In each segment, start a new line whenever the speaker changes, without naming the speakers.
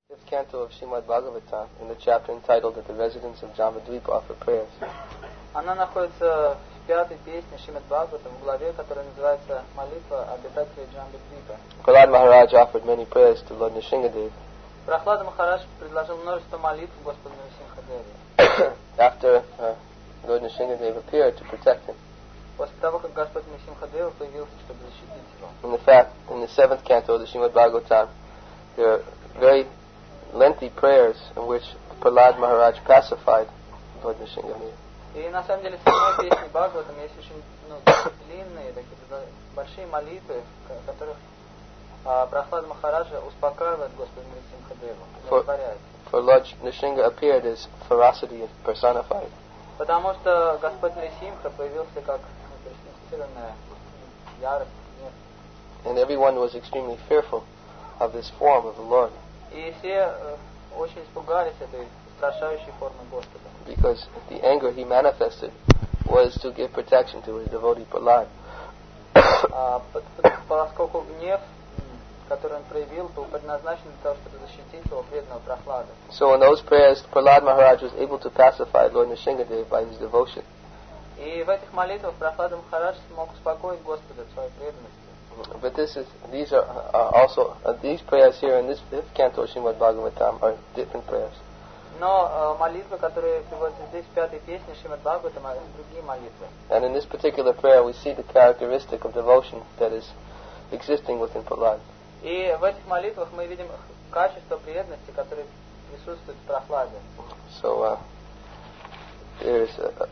Fifth canto of Srimad Bhagavatam, in the chapter entitled that the residents of Jambudvipa offer prayers.
Она находится в пятой песне Шримад Бхагаватам, в главе, которая называется «Молитва обитателей Джамбудвипа».
Prahlad Maharaj offered many prayers to Lord Nrsingadev.
Прохлада Махарадж предложил множество молитв Господу Нрсимхадеву.
After Lord Nrsingadev appeared to protect him.
После того, как Господь Нрсимхадева появился, чтобы защитить его.
In the seventh canto of the Srimad Bhagavatam, there are very lengthy prayers in which Prahlad Maharaj pacified Lord Nrsingadev.
И на самом деле в седьмой песне Бхагаватам есть очень длинные, такие большие молитвы, в которых Прохлад Махараджа успокаивает Господа Нрсимхадеву.
For Lord Nrsinga appeared as ferocity personified.
Потому что Господь Нрсимха появился как персонифицированная ярость, гнев.
And everyone was extremely fearful of this form of the Lord.
И все очень испугались этой устрашающей формы Господа.
Because the anger he manifested was to give protection to his devotee Prahlad.
Поскольку гнев, который он проявил, был предназначен для того, чтобы защитить его преданного Прохлада.
So in those prayers, Prahlad Maharaj was able to pacify Lord Nrsingadev by his devotion.
И в этих молитвах Прохлада Махарадж смог успокоить Господа своей преданностью.
But these are also these prayers here in this fifth canto of Srimad Bhagavatam are different prayers.
Но молитвы, которые приводятся здесь в пятой песне Шримад Бхагаватам, это другие молитвы.
And in this particular prayer, we see the characteristic of devotion that is existing within Prahlad.
И в этих молитвах мы видим качество преданности, которое присутствует в Прохладе.
So there is a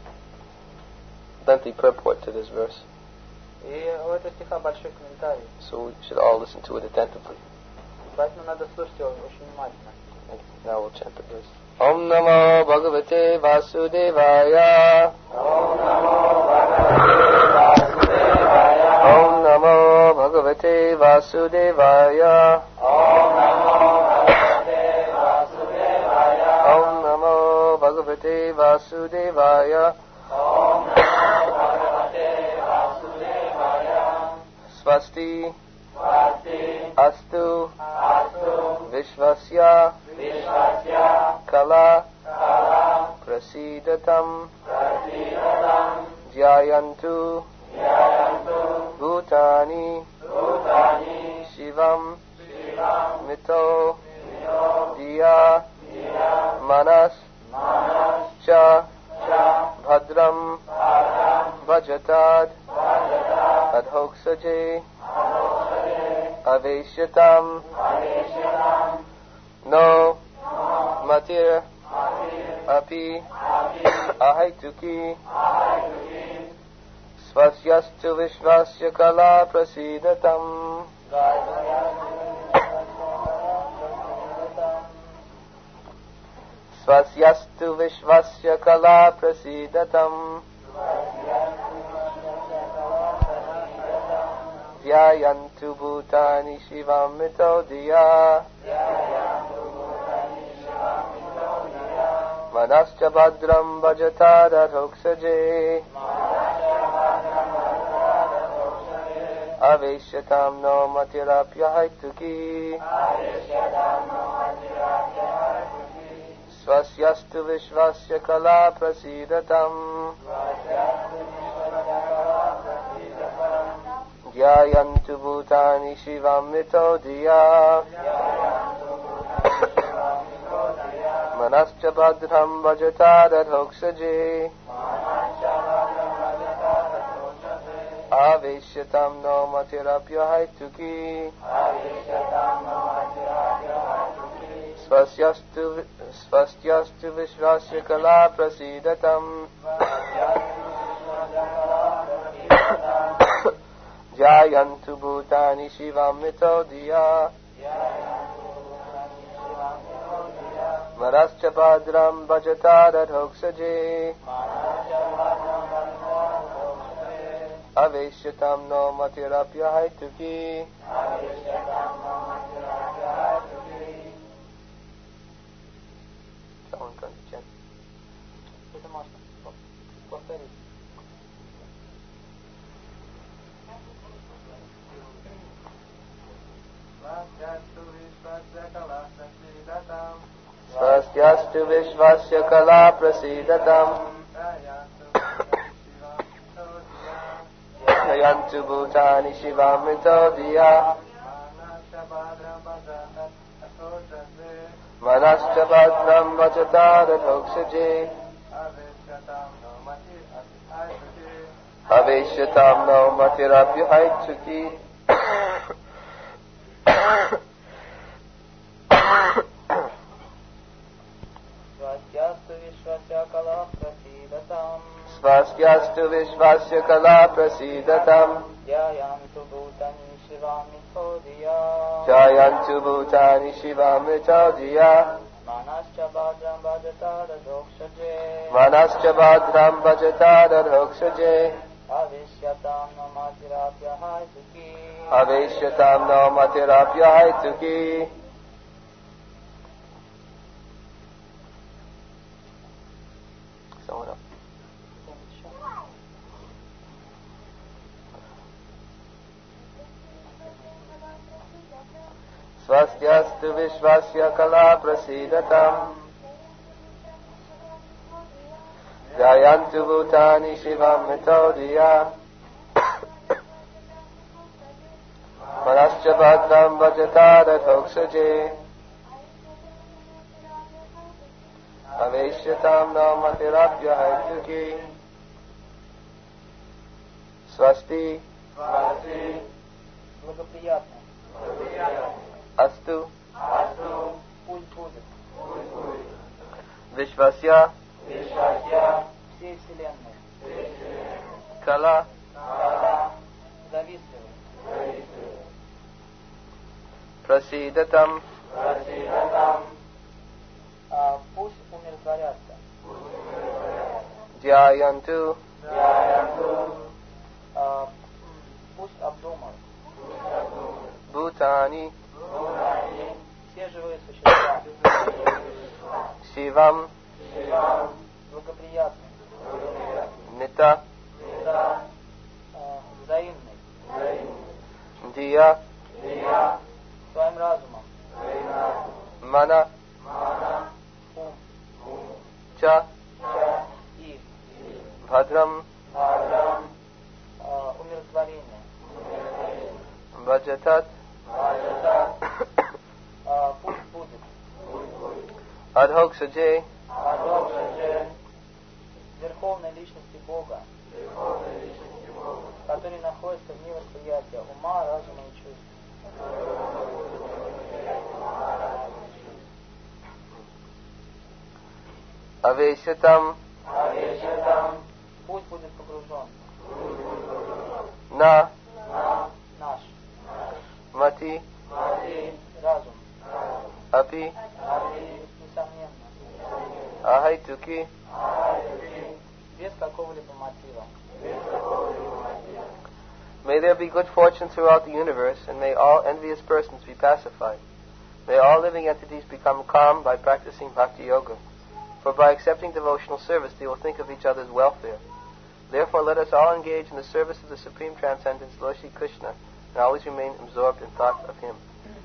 lengthy purport to this verse.
И у этого стиха большой комментарий.
So we should all listen to it attentively.
Поэтому надо слушать его очень внимательно.
Now we'll chant the verse. Om Namo Bhagavate Vasudevaya.
Om Namo Bhagavate Vasudevaya.
Om Namo Bhagavate Vasudevaya.
Om Namo Bhagavate Vasudevaya.
Om Namo Bhagavate Vasudevaya.
Om Namo Bhagavate Vasudevaya.
Swasti.
Swasti.
Astu.
Astu.
Vishvasya.
Vishvasya.
Kala.
Kala.
Prasidatam.
Prasidatam.
Jyayantu.
Jyayantu.
Bhutani.
Bhutani.
Shivam.
Shivam.
Mito.
Mito.
Diya.
Diya.
Manas.
Manas.
Cha.
Cha.
Bhadram.
Bhadram.
Bhajatad.
Bhajatad.
Adhoksaje.
Adhoksaje.
Aveshyatam.
Aveshyatam.
No.
No.
Matir.
Matir.
Api.
Api.
Ahaituki.
Ahaituki.
Svasyastu Vishvasya Kala Prasidatam. Svasyastu Vishvasya Kala Prasidatam. Dhyayantu Bhutani Shivam Mito Diya. Manascha Bhadram Bhajata Dadhoksaje. Aveshyatam no matirapya haituki. Swasyastu Vishvasya Kala Prasidatam. Dhyayantu Bhutani Shivam Mito Diya. Manascha Bhadram Bhajata Dadhoksaje. Aveshyatam no matirapya haituki. Swasyastu Vishvasya Kala Prasidatam. Jayantu Bhutani Shivam Mito Diya. Manascha Bhadram Bhajata Dadhoksaje. Aveshyatam no matirapya haituki. Someone can chant.
Это можно повторить. Свасясту Вишвасya Кала Прасидатам.
Swastyastu Vishvasya Kala Prasidatam Jayantu Bhutani Shivamrito Diya Manascha Bhadram Vajata Radhoksaji Aveshyatam no Matirapya Haitsuki Swastyastu Vishvasya Kala Prasidatam
Jayantu Bhutani Shivamrito Diya
Jayantu Bhutani Shivamrito Diya
Manascha Bhadram Vajata Radhoksaje
Manascha Bhadram Vajata Radhoksaje
Aveshyatam no Matirapya Haitsuki
Aveshyatam no Matirapya Haitsuki. Someone else. Swastyastu Vishvasya Kala Prasidatam Jayantu Bhutani Shivamrito Diya Manascha Bhadram Vajata Radhoksaje Aveshyatam no Matirapya Haitsuki. Swasti
Благоприятно.
Astu
Пусть будет.
Vishvasya
Всей Вселенной.
Kala
Завистливый.
Prasidatam
Пусть умиротворятся.
Jayantu
Пусть обдумают.
Bhutani
Все живые существа.
Shivam
Благоприятный.
Nita
Взаимный.
Diya
Своим разумом.
Mana
Ум.
Cha
И.
Bhadram
Умиротворение.
Vajatat
Пусть будет.
Adhoksaje
Верховной личности Бога, который находится вне восприятия ума, разума и чувств.
Aveshyatam
Пусть будет погружен.
Na
Наш
Mati
разум.
Api
Несомненно.
Ahaituki
Без какого-либо мотива.
May there be good fortune throughout the universe, and may all envious persons be pacified. May all living entities become calm by practicing bhakti yoga. For by accepting devotional service, they will think of each other's welfare. Therefore, let us all engage in the service of the Supreme Transcendence, Lord Shri Krishna, and always remain absorbed in thought of Him.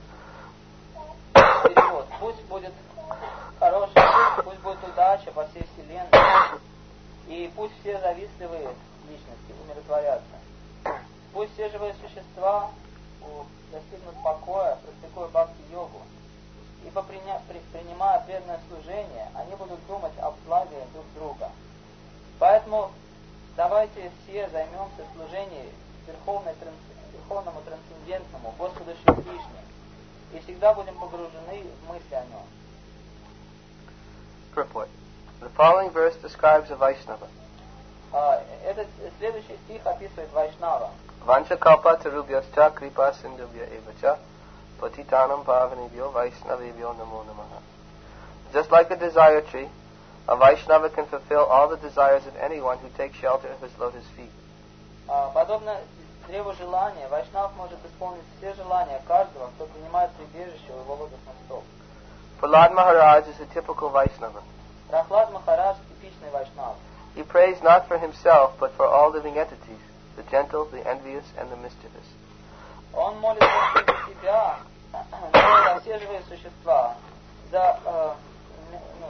Перевод. Пусть будет хорошая жизнь, пусть будет удача во всей Вселенной, и пусть все завистливые личности умиротворятся. Пусть все живые существа достигнут покоя, практикуя бхакти-йогу, ибо принимая преданное служение, они будут думать о благе друг друга. Поэтому давайте все займемся служением верховному трансцендентному Господу Шри Кришне и всегда будем погружены в мысли о нем.
Purport. The following verse describes a Vaishnava.
Этот следующий стих описывает Вайшнава.
Vanchakalpa tarubhyascha kripa sindhubhya evacha patitanam pavanebhyo Vaishnavebhyo namo namaha. Just like a desire tree, a Vaishnava can fulfill all the desires of anyone who takes shelter of his lotus feet.
Подобно древу желания, Вайшнав может исполнить все желания каждого, кто принимает прибежище у его лотосных стоп.
Prahlad Maharaj is a typical Vaishnava.
Прахлад Махарадж – типичный Вайшнав.
He prays not for himself, but for all living entities, the gentle, the envious, and the mischievous.
Он молится за себя, за все живые существа, за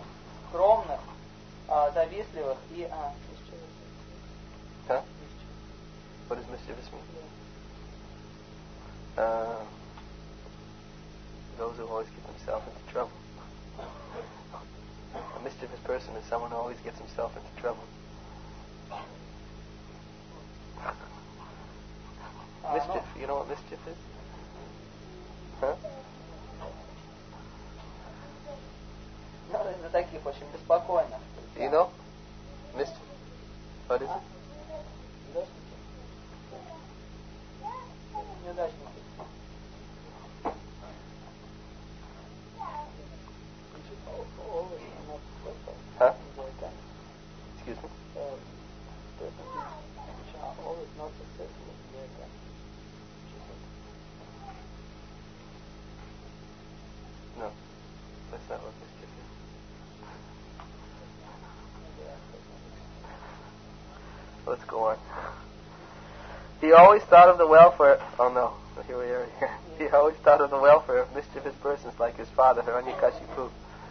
завистливых и...
Huh? What does mischievous mean? Those who always get themselves into trouble. A mischievous person is someone who always gets himself into trouble. Mischief, you know what mischief is? Huh?
Ну, из-за таких очень беспокойных.
You know? Mischief. What is it?
Неудачники.
Huh? Excuse me? No. That's not what mischief is. Let's go on. He always thought of the welfare... Oh no. Here we are. He always thought of the welfare of mischievous persons like his father, Hiranyakashipu.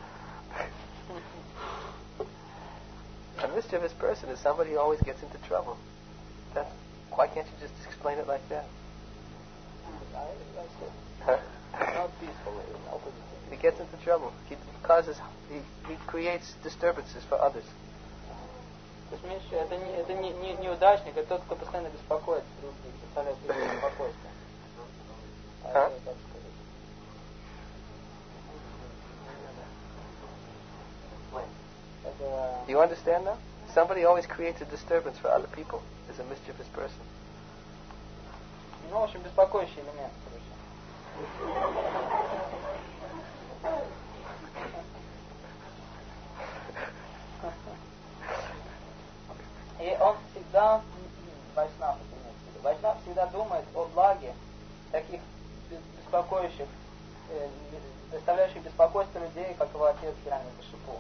A mischievous person is somebody who always gets into trouble. Why can't you just explain it like that? Huh?
Not peaceful.
He gets into trouble. He creates disturbances for others.
То есть, меньше, это не неудачник, это тот, кто постоянно беспокоится других, представляет других беспокойство.
Huh? You understand now? Somebody always creates a disturbance for other people is a mischievous person.
Ну, в общем, беспокоящий элемент. И он всегда, Вайшнав всегда думает о благе таких беспокоящих, доставляющих беспокойство людей, как его отец Хираньякашипу.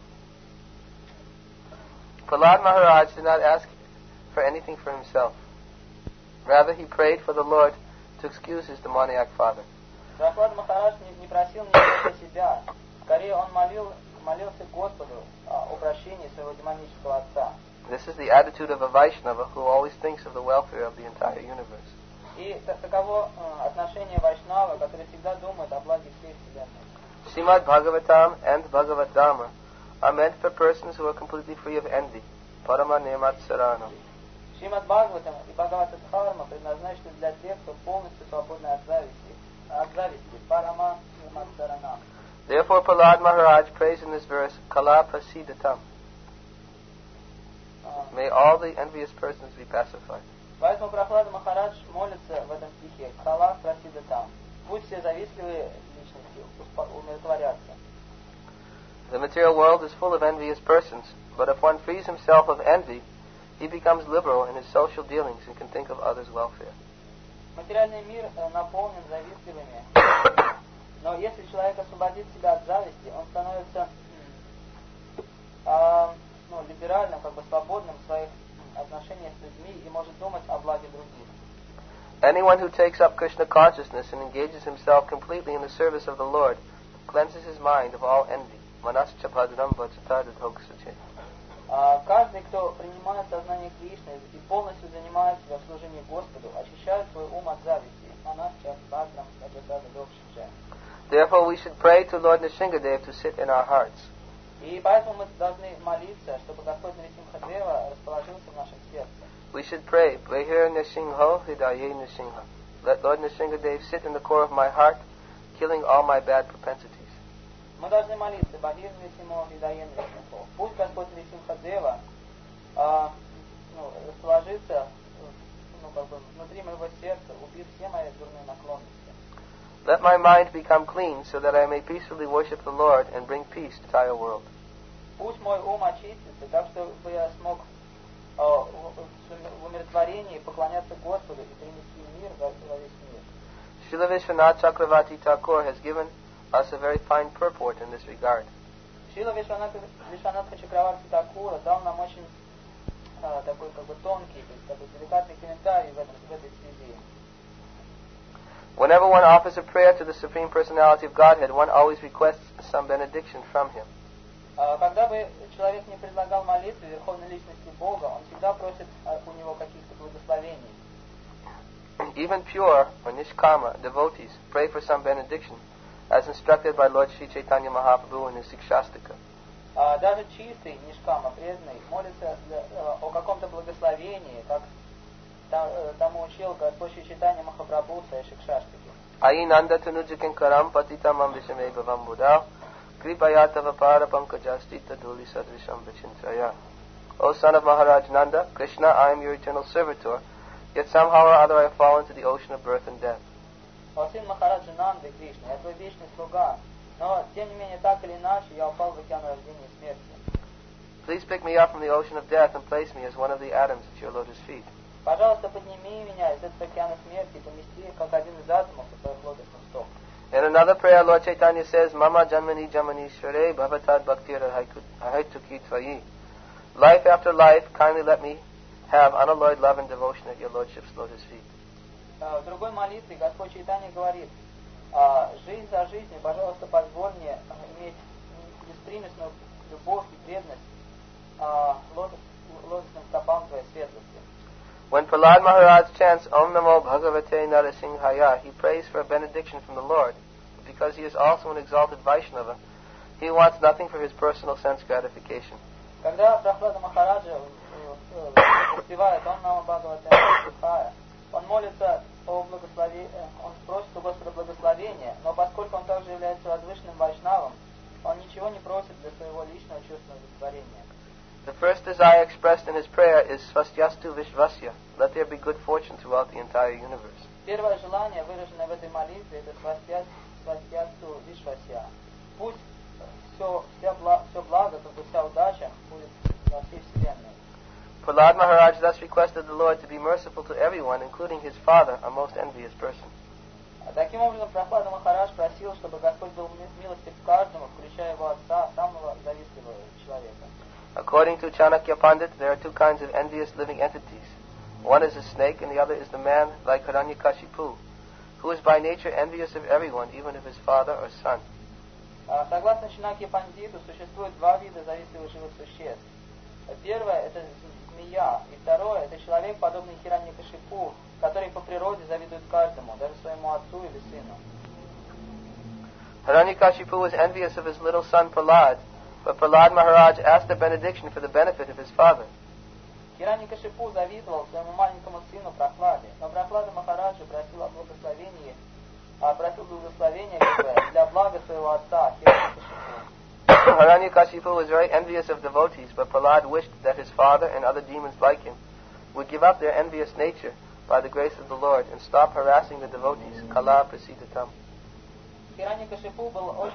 Prahlad Maharaj did not ask for anything for himself. Rather, he prayed for the Lord to excuse his demoniac father.
Прохлад Махарадж не просил ничего для себя. Скорее, он молился Господу о прощении своего демонического отца.
This is the attitude of a Vaishnava who always thinks of the welfare of the entire universe.
И таково отношение Вайшнава, который всегда думает о благе всей Вселенной.
Srimad Bhagavatam and Bhagavad Dharma are meant for persons who are completely free of envy. Parama Nirmat Sarana.
Шримад Бхагаватам и Бхагавата Дхарма предназначены для тех, кто полностью свободны от зависти. Парама Нирмат Сарана.
Therefore, Prahlad Maharaj prays in this verse, Kala Prasidatam. May all the envious persons be pacified.
Поэтому Прохлада Махарадж молится в этом стихе Кала Прасидатам. Пусть все завистливые личности умиротворятся.
The material world is full of envious persons, but if one frees himself of envy, he becomes liberal in his social dealings and can think of others' welfare.
Материальный мир наполнен завистливыми, но если человек освободит себя от зависти, он становится либеральным, свободным в своих отношениях с людьми и может думать о благе других.
Anyone who takes up Krishna consciousness and engages himself completely in the service of the Lord cleanses his mind of all envy. Manascha padram vachitadadhoksache.
Каждый, кто принимает сознание Кришны и полностью занимает себя в служении Господу, очищает свой ум от зависти. Манасcha padram vachitadadhoksache.
Therefore, we should pray to Lord Nrsingadev to sit in our hearts.
И поэтому мы должны молиться, чтобы Господь Нрисимхадева расположился в нашем сердце.
We should pray, Brahir Nrsimho Hidaye Nrsimha. Let Lord Nrsingadev sit in the core of my heart, killing all my bad propensities.
Мы должны молиться, Бахир Нрисимхо Хидае Нрисимхо. Пусть Господь Нрисимхадева расположится внутри моего сердца, убив все мои дурные наклонности.
Let my mind become clean so that I may peacefully worship the Lord and bring peace to the entire world.
Пусть мой ум очистится, так чтобы я смог в умиротворении поклоняться Господу и принести мир во весь мир.
Srila Vishwanath Chakravarti Thakur has given us a very fine purport in this regard.
Шрила Вишванатха Чакраварти Такура дал нам очень такой тонкий, деликатный комментарий в этой связи.
Whenever one offers a prayer to the Supreme Personality of Godhead, one always requests some benediction from Him.
Когда бы человек не предлагал молитвы Верховной Личности Бога, он всегда просит у него каких-то благословений.
Even pure or nishkama devotees pray for some benediction, as instructed by Lord Sri Chaitanya Mahaprabhu in his Sikshastika.
Даже чистый нишкама, преданный, молится о каком-то благословении, как тому учил Господь Шри Чайтанья Махапрабху в своей Шикшаштике.
Ayi nanda tunujikin karam patitam ambishame bhavam buddha kripaya tava para pankajastita dhuli sadrisham vichintraya. O son of Maharaj Nanda, Krishna, I am your eternal servitor, yet somehow or other I have fallen into the ocean of birth and death.
О сын Махараджа Нанды, Кришна, я твой вечный слуга, но тем не менее так или иначе я упал в океан рождения и смерти.
Please pick me up from the ocean of death and place me as one of the atoms at your lotus feet.
Пожалуйста, подними меня из этого океана смерти и помести как один из атомов у твоих лотосных стоп.
In another prayer, Lord Chaitanya says, Mama Janmani Jamani Shre Bhavatad Bhaktira Haituki Tvayi. Life after life, kindly let me have unalloyed love and devotion at your Lordship's lotus feet.
В другой молитве Господь Чайтанья говорит, жизнь за жизнью, пожалуйста, позволь мне иметь беспримесную любовь и преданность лотосным стопам твоей светлости.
When Prahlad Maharaj chants Om Namo Bhagavate Narasimhaya, he prays for a benediction from the Lord. Because he is also an exalted Vaishnava, he wants nothing for his personal sense gratification.
Когда Прахлада Махараджа воспевает Om Namo Bhagavate Narasimhaya, он молится о благословении, он просит у Господа благословения, но поскольку он также является возвышенным вайшнавом, он ничего не просит для своего личного чувственного удовлетворения.
The first desire expressed in his prayer is Svastyastu Vishvasya. Let there be good fortune throughout the entire universe.
Первое желание, выраженное в этой молитве, это Свастясту Вишвасья. Пусть все благо, как бы вся удача будет во всей вселенной.
Prahlad Maharaj thus requested the Lord to be merciful to everyone, including his father, a most envious person.
Таким образом, Прахлада Махарадж просил, чтобы Господь был милостив к каждому, включая его отца, самого завистливого человека.
According to Chanakya Pandit, there are two kinds of envious living entities. One is a snake, and the other is the man like Hiranyakashipu, who is by nature envious of everyone, even of his father or son.
Согласно Чанакья Пандиту, существует два вида завистливых живых существ. Первое – это змея, и второе – это человек, подобный Хираньякашипу, который по природе завидует каждому, даже своему отцу или сыну.
Hiranyakashipu was envious of his little son Prahlad, but Prahlad Maharaj asked a benediction for the benefit of his father.
Хираньякашипу завидовал своему маленькому сыну Прахладе, но Прахлада Махараджа просил о благословении, для блага своего отца Хираньякашипу.
Hiranyakashipu was very envious of devotees, but Prahlad wished that his father and other demons like him would give up their envious nature by the grace of the Lord and stop harassing the devotees. Kala prasidatam.
Хираньякашипу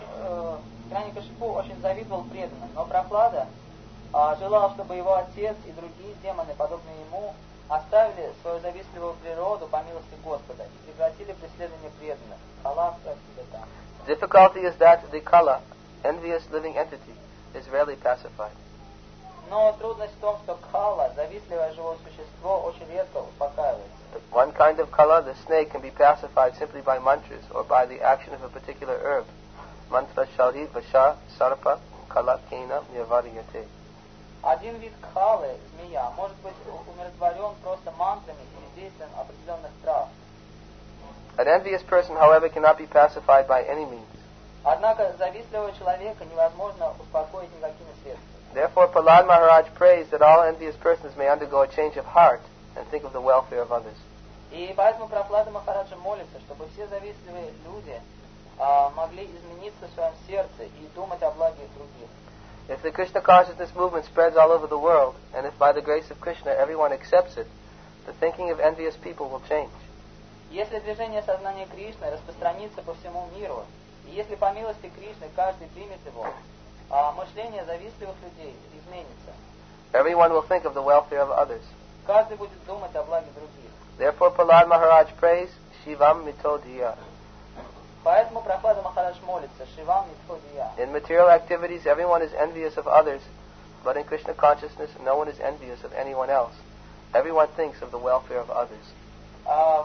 очень завидовал преданным, но Прахлада желал, чтобы его отец и другие демоны, подобные ему, оставили свою завистливую природу по милости Господа и прекратили преследование преданных. Кала прасидатам.
Difficulty is that the Kala, envious living entity, is rarely pacified.
Но трудность в том, что Кала, завистливое живое существо, очень редко успокаивается.
One kind of Kala, the snake, can be pacified simply by mantras or by the action of a particular herb. Mantra Shari Vasha Sarpa Kala Kena Nirvariyate.
Один вид Калы, змея, может быть умиротворен просто мантрами или действием определенных трав.
An envious person, however, cannot be pacified by any means.
Однако завистливого человека невозможно успокоить никакими средствами.
Therefore, Prahlad Maharaj prays that all envious persons may undergo a change of heart and think of the welfare of others.
И поэтому Прахлада Махараджа молится, чтобы все завистливые люди могли измениться в своем сердце и думать о благе других.
If the Krishna consciousness movement spreads all over the world, and if by the grace of Krishna everyone accepts it, the thinking of envious people will change.
Если движение сознания Кришны распространится по всему миру, и если по милости Кришны каждый примет его, мышление завистливых людей изменится.
Everyone will think of the welfare of others.
Каждый будет думать о благе других.
Therefore, Prahlad Maharaj prays, Shivam Mitodhiya.
Поэтому Прахлада Махарадж молится, Шивам Митходия.
In material activities, everyone is envious of others, but in Krishna consciousness, no one is envious of anyone else. Everyone thinks of the welfare of others.
В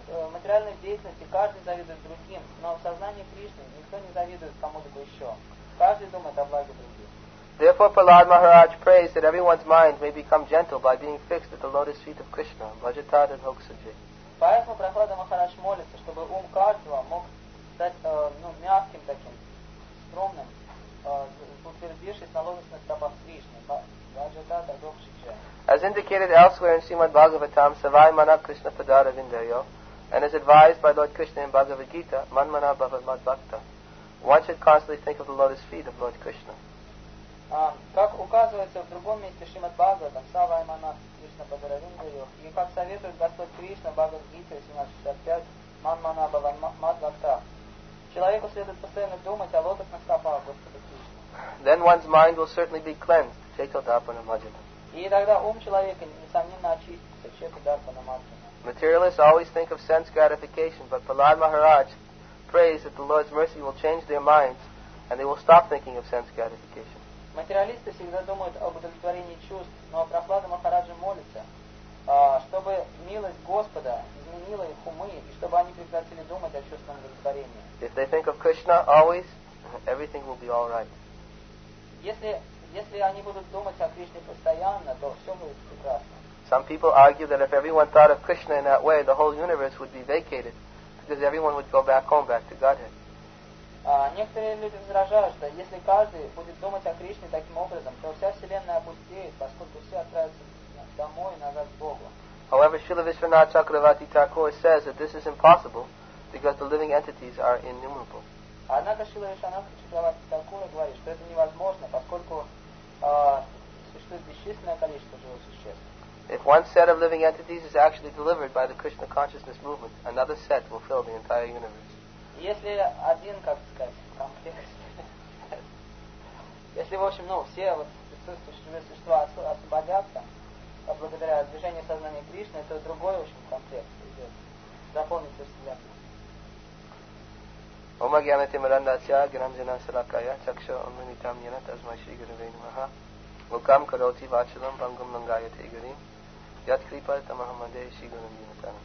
материальной деятельности каждый завидует другим, но в сознании Кришны никто не завидует кому-либо еще. Каждый думает о благе других.
Therefore, Prahlad Maharaj prays that everyone's mind may become gentle by being fixed at the lotus feet of Krishna, Bhajatat and Hoksaji.
Поэтому Прохлада Махарадж молится, чтобы ум каждого мог стать мягким таким, скромным, утвердившись на лотосных стопах Кришны, Бхаджатата Докшича.
As indicated elsewhere in Srimad Bhagavatam, Savai Mana Krishna Padara Vindayo, and as advised by Lord Krishna in Bhagavad Gita, Man Mana Bhava Mad Bhakta, one should constantly think of the lotus feet of Lord Krishna.
Как указывается в другом месте Шримад Бхагаватам, Савай Мана Кришна Падаравиндаю, и как советует Господь Кришна в Бхагавад-гите 1865, Ман Мана Бхава Мад Бхакта, человеку следует постоянно думать о лотосных стопах Господа Кришны.
Then one's mind will certainly be cleansed, Chaitodapana Majana.
И тогда ум человека, несомненно, очистится, Chaitodapana Majana.
Materialists always think of sense gratification, but Prahlad Maharaj prays that the Lord's mercy will change their minds and they will stop thinking of sense gratification.
Материалисты всегда думают об удовлетворении чувств, но Прохлада Махараджа молится, чтобы милость Господа изменила их умы, и чтобы они прекратили думать о чувственном удовлетворении.
If they think of Krishna always, everything will be all right.
Если они будут думать о Кришне постоянно, то все будет прекрасно.
Some people argue that if everyone thought of Krishna in that way, the whole universe would be vacated, because everyone would go back home, back to Godhead.
Некоторые люди возражают, что если каждый будет думать о Кришне таким образом, то вся Вселенная опустеет, поскольку все отправятся домой, назад к Богу.
However, Srila Vishwanath Chakravarti Thakur says that this is impossible because the living entities are innumerable.
Однако Шрила Вишванатха Чакраварти Тхакур говорит, что это невозможно, поскольку существует бесчисленное количество живых существ.
If one set of living entities is actually delivered by the Krishna consciousness movement, another set will fill the entire universe.
Если один, как сказать, комплекс, если, в общем, все присутствующие существа освободятся благодаря движению сознания Кришны, то другой, в общем, комплект идет, заполнит всю Вселенную.
Om Agyanati Marandasya Gyananjana Salakaya Chaksha Amrinitam Yana Tasmai Shri Gurave Namaha Mukam Karoti Vachalam Bangam Langayate Gurim Yat Kripa Tamahamade Shri Guram Dinatanam.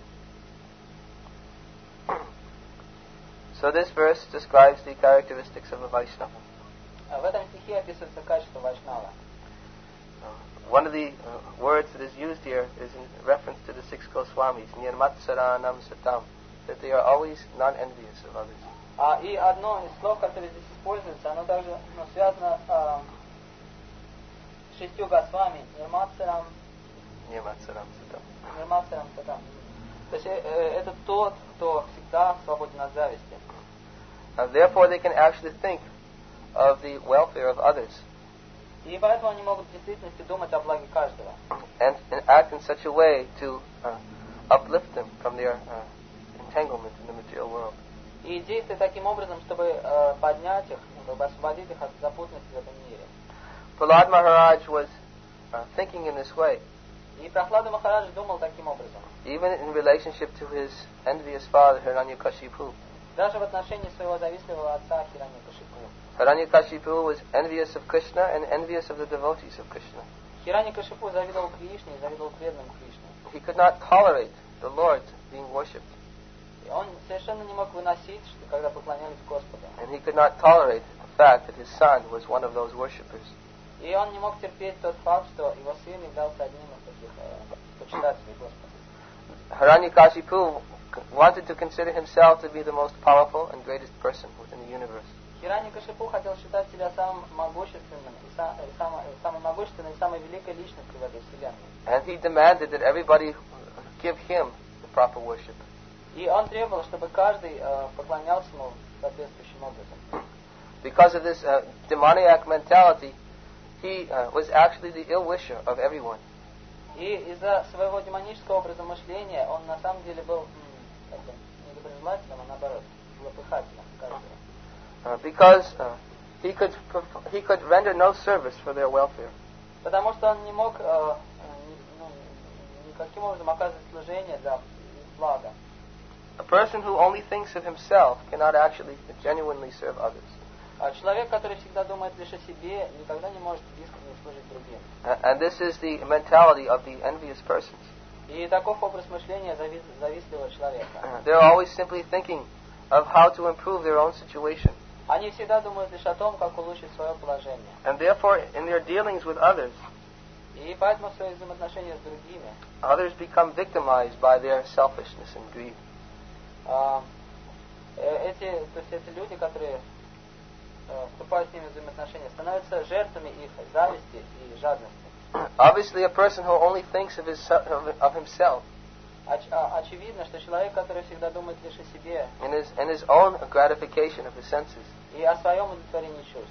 So this verse describes the characteristics of a Vaishnava.
В этом стихе описывается качество Вайшнава.
One of the words that is used here is in reference to the six Goswamis, Nirmatsaranam Satam, that they are always non-envious of others.
И одно из слов, которое здесь используется, оно также связано с 6 Госвами, Нирматсарам Сатам. То есть это тот, кто всегда свободен от зависти.
Therefore they can actually think of the welfare of others.
И поэтому они могут в действительности думать о благе каждого.
And act in such a way to uplift them from their entanglement in the material world.
И действовать таким образом, чтобы поднять их, чтобы освободить их от запутанности в этом мире.
Prahlad Maharaj was thinking in this way.
И Прохлада Махарадж думал таким образом.
Even in relationship to his envious father Hiranyakashipu.
Даже в отношении своего завистливого отца Хираньякашипу.
Hiranyakashipu was envious of Krishna and envious of the devotees of Krishna.
Хираньякашипу завидовал Кришне и завидовал преданным Кришне.
He could not tolerate the Lord being worshipped.
И он совершенно не мог выносить, что когда поклонялись Господу.
And he could not tolerate the fact that his son was one of those worshippers.
И он не мог терпеть тот факт, что его сын являлся одним из таких почитателей Господа.
Hiranyakashipu wanted to consider himself to be the most powerful and greatest person within the universe.
Хираньякашипу хотел считать себя самым могущественным и самой великой личностью в этой вселенной.
And he demanded that everybody give him the proper worship.
И он требовал, чтобы каждый поклонялся ему соответствующим образом.
Because of this demoniac mentality, he was actually the ill wisher of everyone.
И из-за своего демонического образа мышления он на самом деле был недоброжелателем, а наоборот, злопыхателем каждого.
Because he could render no service for their welfare.
Потому что он не мог никаким образом оказывать служение для блага.
A person who only thinks of himself cannot actually genuinely serve others.
Человек, который всегда думает лишь о себе, никогда не может искренне служить другим.
And this is the mentality of the envious persons.
И таков образ мышления завистливого человека.
They're always simply thinking of how to improve their own situation.
Они всегда думают лишь о том, как улучшить
And therefore, in their dealings with others,
И поэтому в своих взаимоотношениях с другими
others become victimized by their selfishness and greed.
эти люди, которые вступают с ними в взаимоотношения, становятся жертвами их зависти и жадности.
Obviously, a person who only thinks of himself
Очевидно, что человек, который всегда думает лишь о себе
and his own gratification of his senses
и о своем удовлетворении чувств,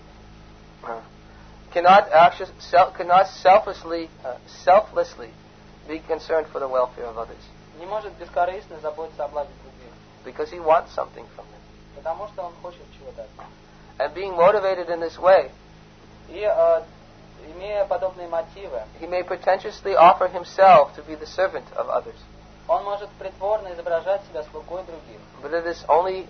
cannot selflessly be concerned for the welfare of others,
не может бескорыстно заботиться о благе других,
because he wants something from them.
потому что он хочет чего-то от них.
And being motivated in this way,
И имея подобные мотивы,
he may pretentiously offer himself to be the servant of others.
он может притворно изображать себя слугой другим.
But it is only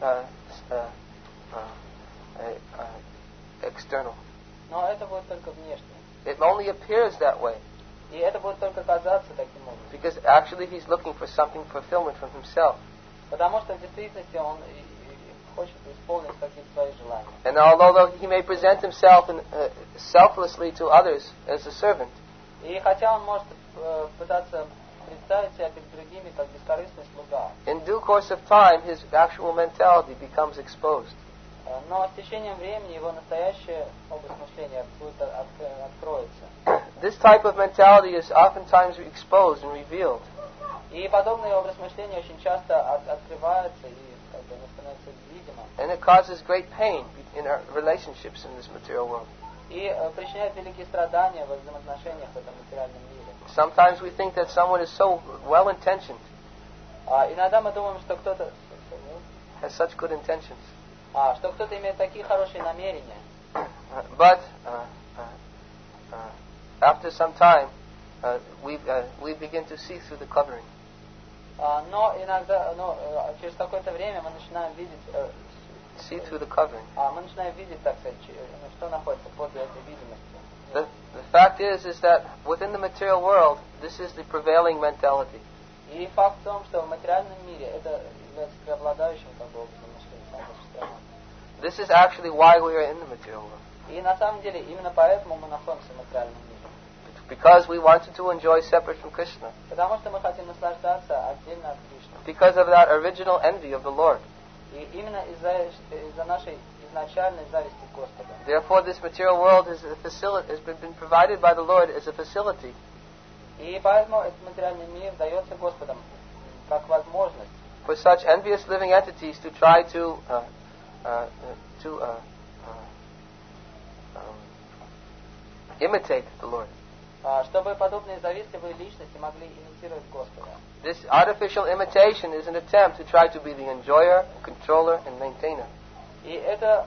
external.
Но это будет только внешне.
It only appears that way,
И это будет только казаться таким образом.
because actually he's looking for something fulfillment from himself.
Потому что в действительности он хочет исполнить какие-то свои желания.
And although he may present himself selflessly to others as a servant,
И хотя он может пытаться представить себя перед другими как бескорыстный слуга,
in due course of time his actual mentality becomes exposed.
но с течением времени его настоящая область мышления будет откроется.
This type of mentality is oftentimes exposed and revealed.
И подобный образ мышления очень часто открывается и как бы становится видимым.
And it causes great pain in our relationships in this material world.
И причиняет великие страдания во взаимоотношениях в этом материальном мире.
Sometimes we think that someone is so well-intentioned,
Иногда мы думаем, что кто-то
has such good intentions,
имеет такие хорошие намерения,
but after some time we begin to see through the covering.
но иногда, через какое-то время мы начинаем видеть,
See through the covering.
так сказать, что находится под этой видимостью.
The fact is that within the material world, this is the prevailing mentality.
И факт в том, что в материальном мире это является преобладающим как бы образом мышления, самой большой стороной.
This is actually why we are in the material world.
И на самом деле именно поэтому мы находимся в материальном мире.
Because we wanted to enjoy separate from Krishna.
Потому что мы хотим наслаждаться отдельно от Кришны.
Because of that original envy of the Lord.
И именно из-за нашей изначальной зависти к Господу.
Therefore, this material world has been provided by the Lord as a facility
И поэтому этот материальный мир дается Господом как возможность
for such envious living entities to try to imitate the Lord.
Чтобы подобные завистливые личности могли имитировать Господа.
This artificial imitation is an attempt to try to be the enjoyer, controller, and maintainer.
И эта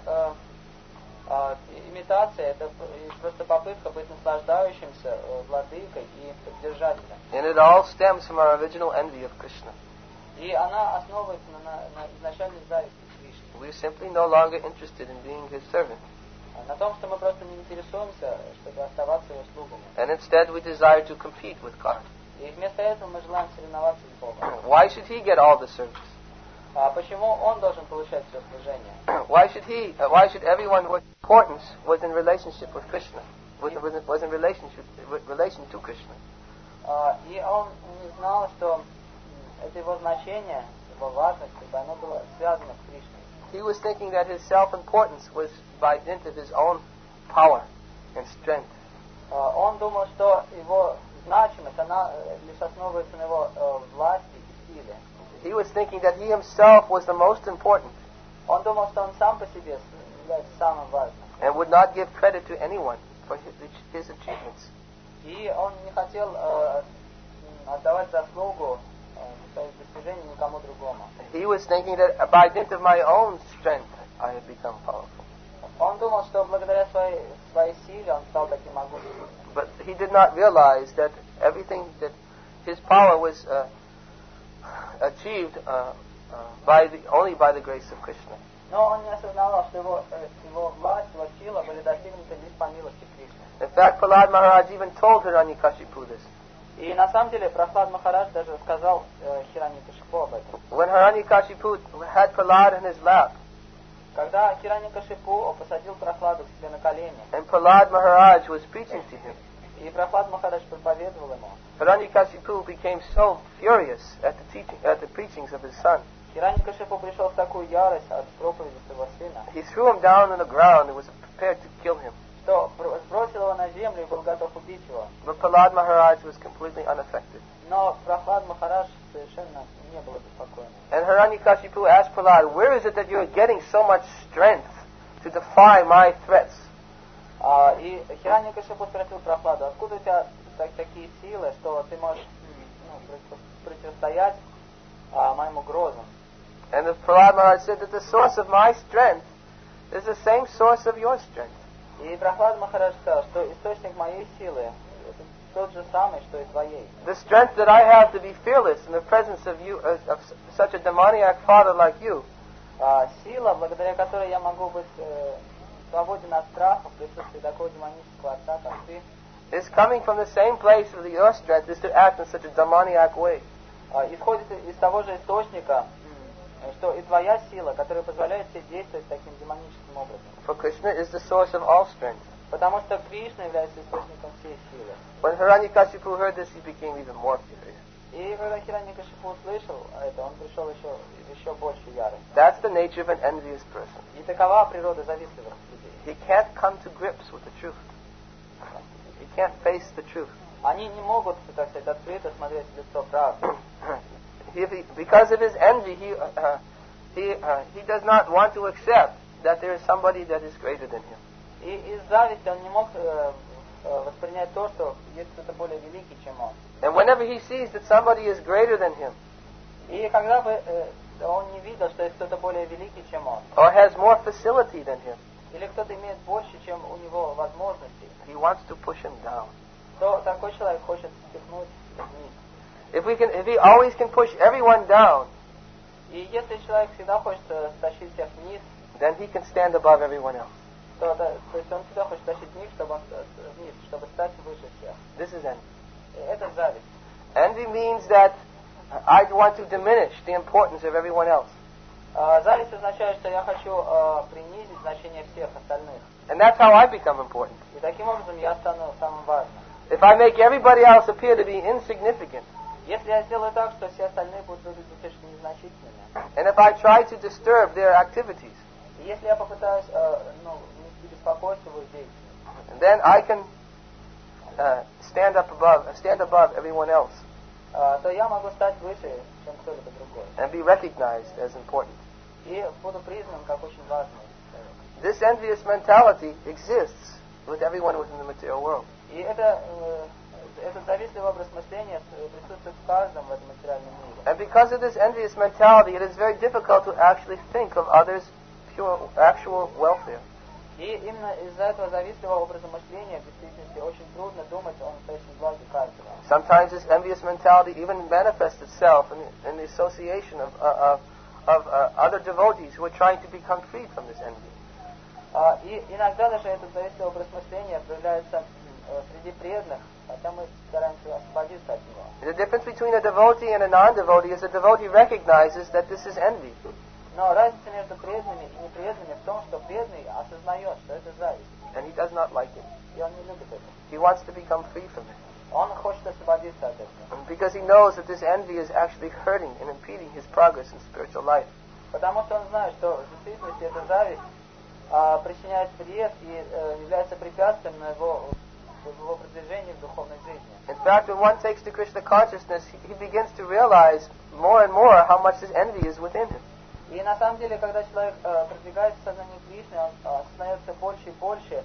имитация, это просто попытка быть наслаждающимся владыкой и поддержателем.
And it all stems from our original envy of Krishna.
И она основывается на изначальной зависти к Кришне.
We're simply no longer interested in being His servant.
На том, что мы просто не интересуемся, чтобы оставаться его слугами.
And instead we desire to compete with God.
И вместо этого мы желаем соревноваться с Богом.
Why should He get all the service?
Почему он должен получать все служение?
Why should everyone whose importance was in relationship with Krishna, was in relation to Krishna?
И он не знал, что это его значение, его важность, оно было связано с Кришной.
He was thinking that his self-importance was by dint of his own power and strength.
Он думал, что его значимость, она лишь основывается на его власти и силе.
He was thinking that he himself was the most important.
Он думал, что он сам по себе является самым важным.
And would not give credit to anyone for his achievements.
И он не хотел отдавать заслугу своих достижений никому другому.
He was thinking that by dint of my own strength I have become powerful.
Он думал, что благодаря своей силе он стал таким могущественным.
But he did not realize that that his power was achieved only by the grace of Krishna.
Но он не осознавал, что его власть, его сила были достигнуты лишь по милости Кришны.
In fact, Prahlad Maharaj even told Hiranyakashipu this.
И на самом деле Прохлад Махарадж даже сказал Хираньякашипу об этом.
When Hiranyakashipu had Prahlad in his lap,
Когда Хираньякашипу посадил Прохладу к себе на колени,
and Prahlad Maharaj was preaching to him,
и Прохлад Махарадж проповедовал ему,
Hiranyakashipu became so furious at the preachings of his son.
Хираньякашипу пришел в такую ярость от проповеди своего сына,
He threw him down on the ground and was prepared to kill him.
что сбросил его на землю и был готов убить его.
But Prahlad Maharaj was completely unaffected.
Но Прохлад Махарадж совершенно не был обеспокоен.
And Hiranyakashipu asked Prahlad, where is it that you are getting so much strength to defy my threats?
И Хираньякашипу спросил Прохладу, откуда у тебя такие силы, что ты можешь противостоять моим угрозам?
And the Prahlad Maharaj said that the source of my strength is the same source of your strength.
И Прохлад Махарадж сказал, что источник моей силы это тот же самый, что и твоей.
The strength that I have to be fearless in the presence of you, of such a demoniac father like you,
сила, благодаря которой я могу быть свободен от страха в присутствии такого демонического отца, как ты,
is coming from the same place that your strength is to act in such a demoniac way.
Исходит из того же источника, что и твоя сила, которая позволяет тебе действовать таким демоническим образом.
For Krishna is the source of all strength.
Потому что Кришна является источником всей силы.
When Hiranyakashipu heard this, he became even more furious.
И когда Хираньякашипу услышал это, он пришел еще больше ярости.
That's the nature of an envious person.
И такова природа завистливых людей.
He can't come to grips with the truth. He can't face the truth.
Они не могут, так сказать, открыто смотреть в лицо правды.
Because of his envy, he does not want to accept that there is somebody that is greater than him.
И из зависти он не мог воспринять то, что есть кто-то более великий, чем он.
And whenever he sees that somebody is greater than him,
И когда бы он не видел, что есть кто-то более великий, чем он,
or has more facility than him,
или кто-то имеет больше, чем у него возможностей,
he wants to push him down.
то такой человек хочет стихнуть вниз.
If he always can push everyone down,
И если человек всегда хочет стащить всех вниз,
then he can stand above everyone else.
то есть он всегда хочет тащить вниз, чтобы стать выше всех.
This is envy.
Это зависть.
Envy means that I want to diminish the importance of everyone else.
Зависть означает, что я хочу принизить значение всех остальных.
And that's how I become important.
И таким образом я стану самым важным.
If I make everybody else appear to be insignificant,
Если я сделаю так, что все остальные будут выглядеть очень незначительными,
and if I try to disturb their activities,
и если я попытаюсь внести беспокойство в их деятельность,
then I can stand above everyone else
то я могу стать выше, чем кто-либо другой.
and be recognized as important.
И буду признан как очень важный человек.
This envious mentality exists with everyone within the material world.
И этот завистливый образ мышления присутствует в каждом в этом материальном мире.
And because of this envious mentality, it is very difficult to actually think of others' actual welfare.
И именно из-за этого завистливого образа мышления в действительности очень трудно думать о настоящем благе каждого.
Sometimes this envious mentality even manifests itself in the association of other devotees who are trying to become freed from this envy.
И иногда даже этот завистливый образ мышления проявляется среди преданных, хотя мы стараемся освободиться от него.
The difference between a devotee and a non-devotee is a devotee recognizes that this is envy.
Но разница между преданными и непреданными в том, что преданный осознает, что это зависть.
And he does not like it.
И он не любит это.
He wants to become free from it.
Он хочет освободиться от этого.
And because he knows that this envy is actually hurting and impeding his progress in spiritual life.
Потому что он знает, что в действительности эта зависть причиняет вред и является препятствием на его продвижении в духовной жизни.
In fact, when one takes to Krishna consciousness, he begins to realize more and more how much this envy is within him.
И на самом деле, когда человек продвигается в сознании Кришны, он становится больше и больше,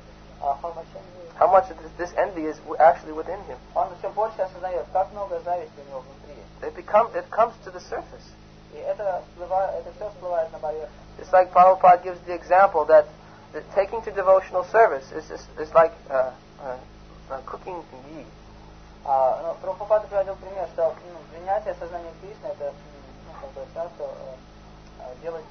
how much of this envy is actually within him.
Он все больше осознает, как много зависти у него внутри.
It comes to the surface.
И это все всплывает на поверхность.
It's like Prabhupada gives the example that taking to devotional service is like cooking ghee.
Прабхупада приводил пример, что принятие сознания Кришны это что делать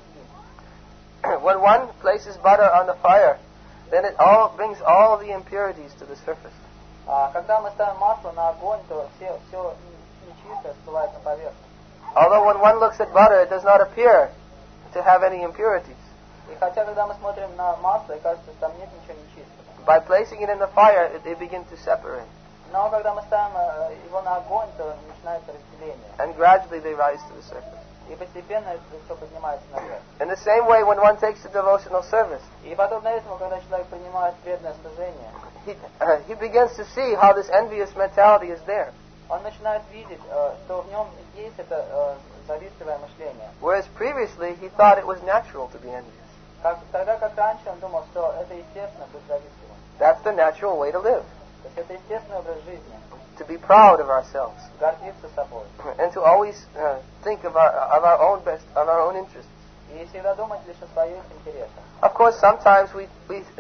ghee.
When one places butter on the fire, then it all brings all the impurities to the surface.
Когда мы ставим масло на огонь, то все нечистое всплывает на поверхность.
Although when one looks at butter, it does not appear to have any impurities.
И хотя, когда мы смотрим на масло, и кажется, что там нет ничего нечистого.
By placing it in the fire, they begin to separate.
Но когда мы ставим его на огонь, то начинается разделение.
And gradually they rise to the surface.
И постепенно это все поднимается наверх.
In the same way, when one takes a devotional service,
И подобно этому, когда человек принимает преданное служение,
he begins to see how this envious mentality is there.
он начинает видеть, что в нем есть это завистливое мышление.
Whereas previously, he thought it was natural to be envious.
Тогда как раньше он думал, что это естественно быть завистливым.
That's the natural way to live.
То есть это естественный образ жизни.
To be proud of ourselves.
Гордиться собой.
And to always think of our own best, of our own interests.
И всегда думать лишь о своих интересах.
Of course, sometimes we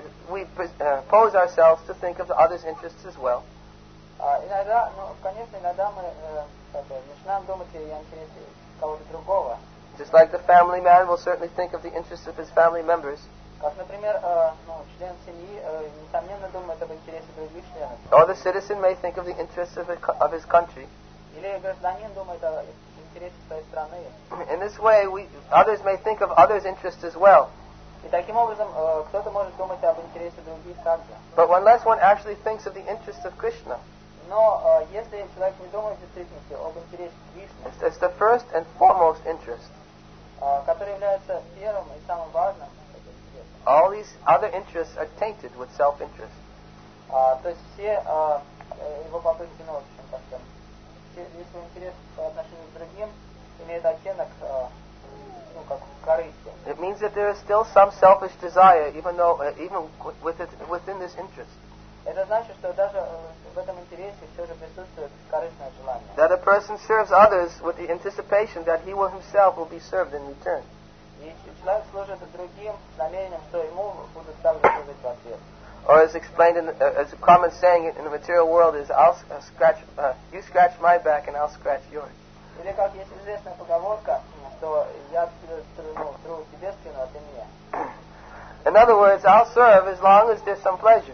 pose ourselves to think of the others' interests as well.
Иногда, конечно, иногда мы начинаем думать и о интересе кого-то другого.
Just like the family man will certainly think of the interests of his family members.
Как, например, член семьи, несомненно, думает об интересе других членов.
Or the citizen may think of the interests of his country.
Или гражданин думает о интересе своей страны.
In this way, others may think of others' interests as well.
И таким образом, кто-то может думать об интересе других также.
But unless one actually thinks of the interests of Krishna,
Но если человек не думает в действительности об интересе Кришны,
it's the first and foremost interest.
Который является первым и самым важным,
all these other interests are tainted with self-interest.
То есть все его попытки, весь его интерес по отношению к другим имеет оттенок, как корысти.
It means that there is still some selfish desire, even within this interest.
Это значит, что даже в этом интересе все же присутствует корыстное желание.
That a person serves others with the anticipation that he will himself will be served in return.
И человек служит другим с намерением, что ему будут также служить в ответ.
Or as explained as a common saying in the material world is, you scratch my back and I'll scratch yours.
Или как есть известная поговорка, что я тру тебе спину, а ты мне.
In other words, I'll serve as long as there's some pleasure.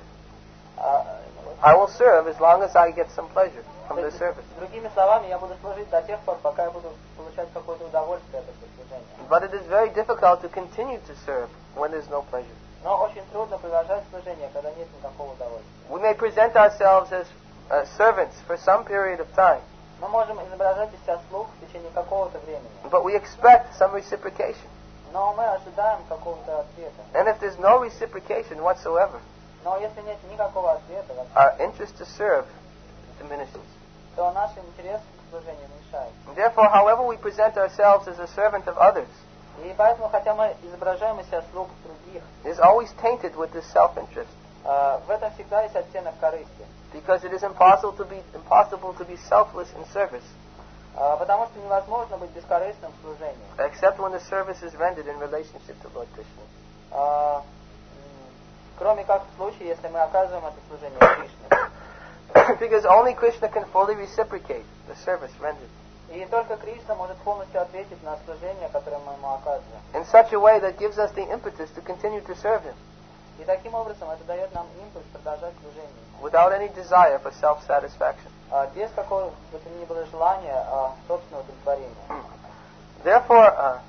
I will serve as long as I get some pleasure from the service.
Другими словами, я буду служить до тех пор, пока я буду получать какое-то удовольствие от этого служения.
But it is very difficult to continue to serve when there's no pleasure.
Но очень трудно продолжать служение, когда нет никакого удовольствия.
We may present ourselves as servants for some period of time.
Мы можем изображать из себя слуг в течение какого-то времени.
But we expect some reciprocation.
Но мы ожидаем какого-то ответа.
And if there's no reciprocation whatsoever,
но если нет никакого ответа,
our interest to serve diminishes.
То наш интерес к служению уменьшается.
Therefore, however we present ourselves as a servant of others,
и поэтому, хотя мы изображаем из себя слуг других,
is always tainted with this self-interest.
В этом всегда есть оттенок корысти.
Because it is impossible to be selfless in service.
Потому что невозможно быть бескорыстным в служении.
Except when the service is rendered in relationship to Lord Krishna.
Кроме как в случае, если мы оказываем это служение Кришне.
Because only Krishna can fully reciprocate the service rendered.
И только Кришна может полностью ответить на служение, которое мы ему оказываем.
In such a way that gives us the impetus to continue to serve Him.
И таким образом это дает нам импульс продолжать служение.
Without any desire for self-satisfaction.
Без какого бы то ни было желания собственного удовлетворения.
Therefore,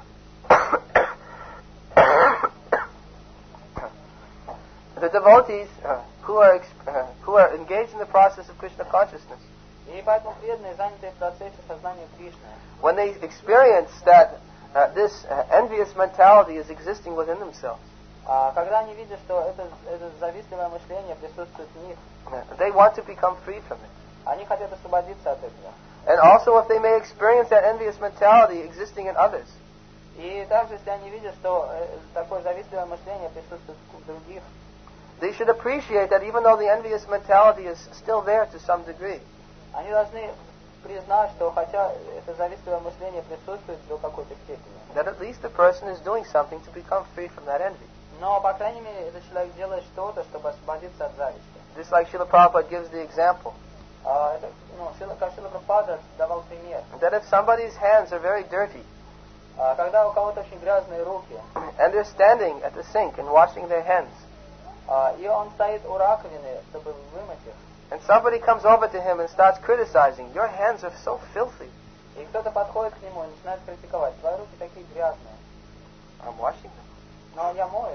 the devotees who are engaged in the process of Krishna consciousness,
и поэтому преданные, занятые в процессе сознания Кришны,
when they experience that this envious mentality is existing within themselves,
когда они видят, что это завистливое мышление присутствует в них,
they want to become free from it.
Они хотят освободиться от этого.
And also, if they may experience that envious mentality existing in others,
и также, если они видят, что такое завистливое мышление присутствует в других,
they should appreciate that even though the envious mentality is still there to some degree,
они должны признать, что хотя это завистливое мышление присутствует до какой-то степени,
that at least the person is doing something to become free from that envy.
Но, по крайней мере, этот человек делает что-то, чтобы освободиться от зависти.
Just like Srila Prabhupada gives the example.
Как Шрила Прабхупада давал пример.
That if somebody's hands are very dirty,
когда у кого-то очень грязные руки,
and they're standing at the sink and washing their hands,
и он стоит у раковины, чтобы вымыть их,
and somebody comes over to him and starts criticizing, your hands are so filthy.
И кто-то подходит к нему и начинает критиковать. Твои руки такие грязные.
I'm washing them.
Но я мою.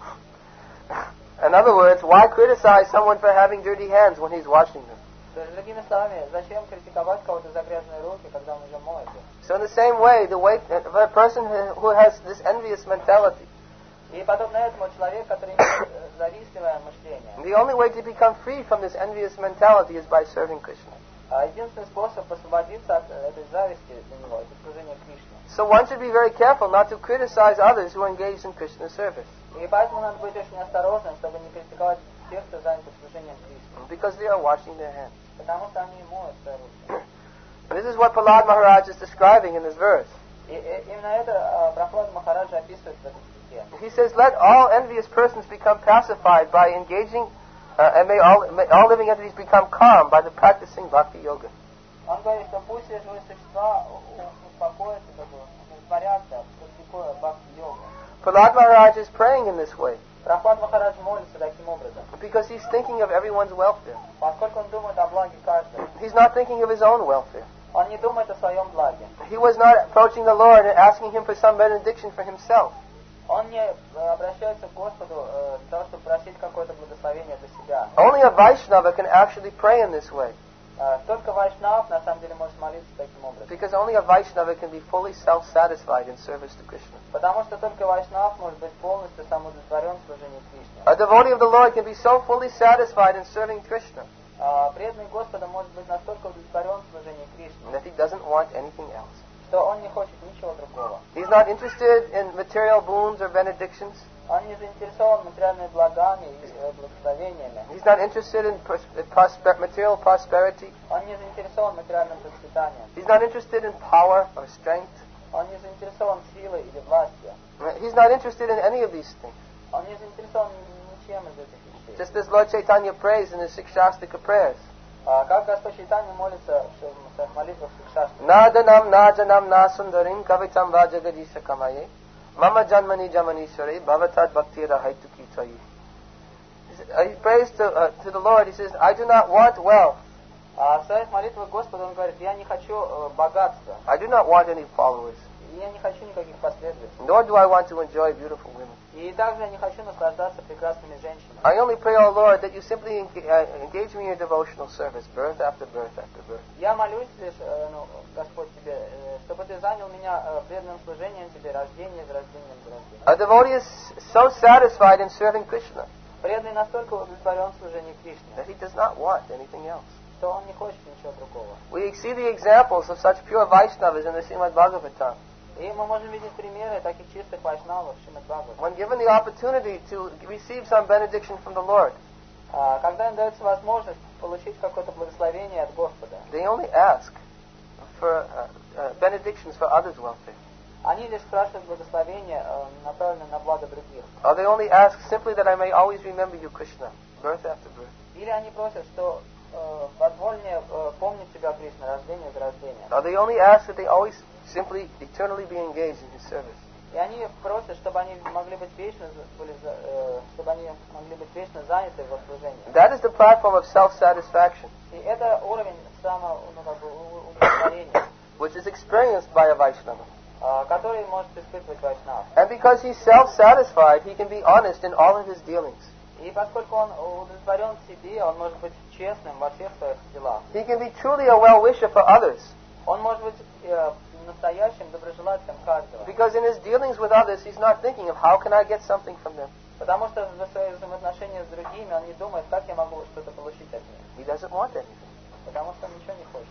In other words, why criticize someone for having dirty hands when he's washing them?
То есть, другими словами, зачем критиковать кого-то за грязные руки, когда он уже моет их?
So in the same way, the way a person who has this envious mentality,
И подобно этому человек, который имеет завистливое мышление.
the only way to become free from this envious mentality is by serving Krishna.
Единственный способ освободиться от этой зависти для него — это служение Кришне.
So one should be very careful not to criticize others who are engaged in Krishna service,
И поэтому надо быть очень осторожным, чтобы не критиковать тех, кто занят служением Кришне.
because they are washing their hands.
Потому что они моют свои руки.
And this is what Prahlad Maharaj is describing in this verse.
И именно это Прохлад Махараджа описывает в этом стихе.
He says, let all envious persons become pacified by engaging, and may all living entities become calm by the practicing bhakti yoga.
Он говорит, что пусть все живые существа успокоятся, удовлетворятся, практикуя бхакти-йогу.
Prahlad Maharaj is praying in this way
Прохлад Махарадж молится таким образом,
because he's thinking of everyone's welfare.
поскольку он думает о благе каждого.
He's not thinking of his own welfare.
Он не думает о своем благе.
He was not approaching the Lord and asking Him for some benediction for himself.
Он не обращается к Господу для того, чтобы просить какое-то благословение для себя.
Only a Vaishnava can actually pray in this way,
Только Вайшнав на самом деле может молиться таким образом.
because only a Vaishnava can be fully self-satisfied in service to Krishna.
Потому что только Вайшнав может быть полностью самоудовлетворен в служении Кришне.
A devotee of the Lord can be so fully satisfied in serving Krishna
Преданный Господа может быть настолько удовлетворен в служении Кришне,
that he doesn't want anything else.
что он не хочет ничего другого.
He's not interested in material boons or benedictions.
Он не заинтересован материальными благами и благословениями.
He's not interested in material prosperity.
Он не заинтересован материальным процветанием.
He's not interested in power or strength.
Он не заинтересован силой или властью.
He's not interested in any of these things.
Он не заинтересован ничем из этих вещей.
Just as Lord Chaitanya prays in his Sikshastika prayers.
Как Господь Чайтанья молится в своих молитвах Шикшасты.
Nadanam najanam nasundarim kavitam vajagadisa kamaye mama janmani jamanisware bhavatad bhaktira haituki tvayi. He prays to the Lord. He says, I do not want wealth.
В своих молитвах Господу он говорит, я не хочу богатства,
I do not want any followers.
я не хочу никаких последствий.
Nor do I want to enjoy beautiful women.
И также я не хочу наслаждаться прекрасными женщинами.
I only pray, O Lord, that you simply engage me in your devotional service, birth after birth after birth.
Я молюсь лишь, Господь, Тебе, чтобы Ты занял меня преданным служением Тебе, рождение за рождением за рождением.
A devotee is so satisfied in serving Krishna
Преданный настолько удовлетворен в служении Кришне,
that he does not want anything else.
что он не хочет ничего другого.
We see the examples of such pure Vaishnavas in the Srimad Bhagavatam.
И мы можем видеть примеры таких чистых вайшнавов в Шримад Бхагаватам.
When given the opportunity to receive some benediction from the Lord,
Когда им дается возможность получить какое-то благословение от Господа,
they only ask for benedictions for others' welfare.
они лишь спрашивают благословение, направленное на благо других.
Or they only ask simply that I may always remember you, Krishna, birth after birth.
Или они просят, что позволь мне помнить Тебя, Кришна, рождение за рождением.
Or they only ask that they always simply eternally be engaged in His service.
И они просят, чтобы они могли быть вечно, чтобы они могли быть вечно заняты во служении.
That is the platform of self-satisfaction,
И это уровень удовлетворения,
which is experienced by a Vaishnava.
который может испытывать вайшнав.
And because he's self-satisfied, he can be honest in all of his dealings.
И поскольку он удовлетворен в себе, он может быть честным во всех своих делах.
He can be truly a well-wisher for others.
Он может быть настоящим доброжелателем каждого.
Because in his dealings with others, he's not thinking of how can I get something from them.
Потому что в своих взаимоотношениях с другими он не думает, как я могу что-то получить от них.
He doesn't want anything.
Потому что он ничего не хочет.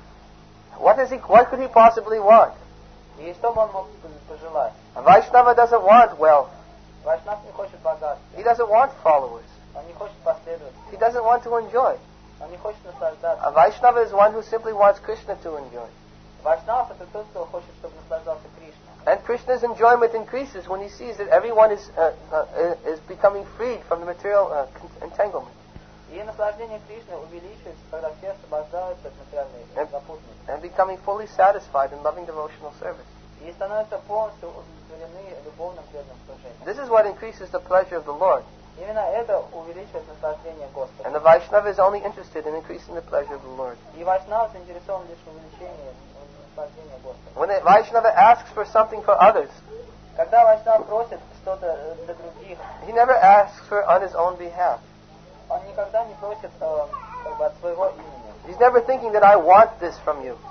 What could he possibly want?
И что бы он мог пожелать?
A Vaishnava doesn't want wealth.
Вайшнав не хочет богатства.
He doesn't want followers.
Он не хочет последовать.
He doesn't want to enjoy.
Он не хочет наслаждаться.
A Vaishnava is one who simply wants Krishna to enjoy.
Вайшнав это тот, кто хочет, чтобы наслаждался Кришна.
And Krishna's enjoyment increases when he sees that everyone is becoming freed from the material entanglement.
И наслаждение Кришны увеличивается, когда все освобождаются от материальной запутанности.
And becoming fully satisfied in loving devotional service.
И становятся полностью удовлетворены любовным преданным служением.
This is what increases the pleasure of the Lord.
Именно это увеличивает наслаждение Господа.
And the Vaishnava is only interested in increasing the pleasure of the Lord.
И Вайшнав заинтересован лишь в увеличении наслаждения Господа.
When a Vaishnava asks for something for others,
Когда Вайшнав просит что-то для других,
he never asks for on his own behalf.
он никогда не просит как бы от своего имени.
He's never thinking that I want this from you.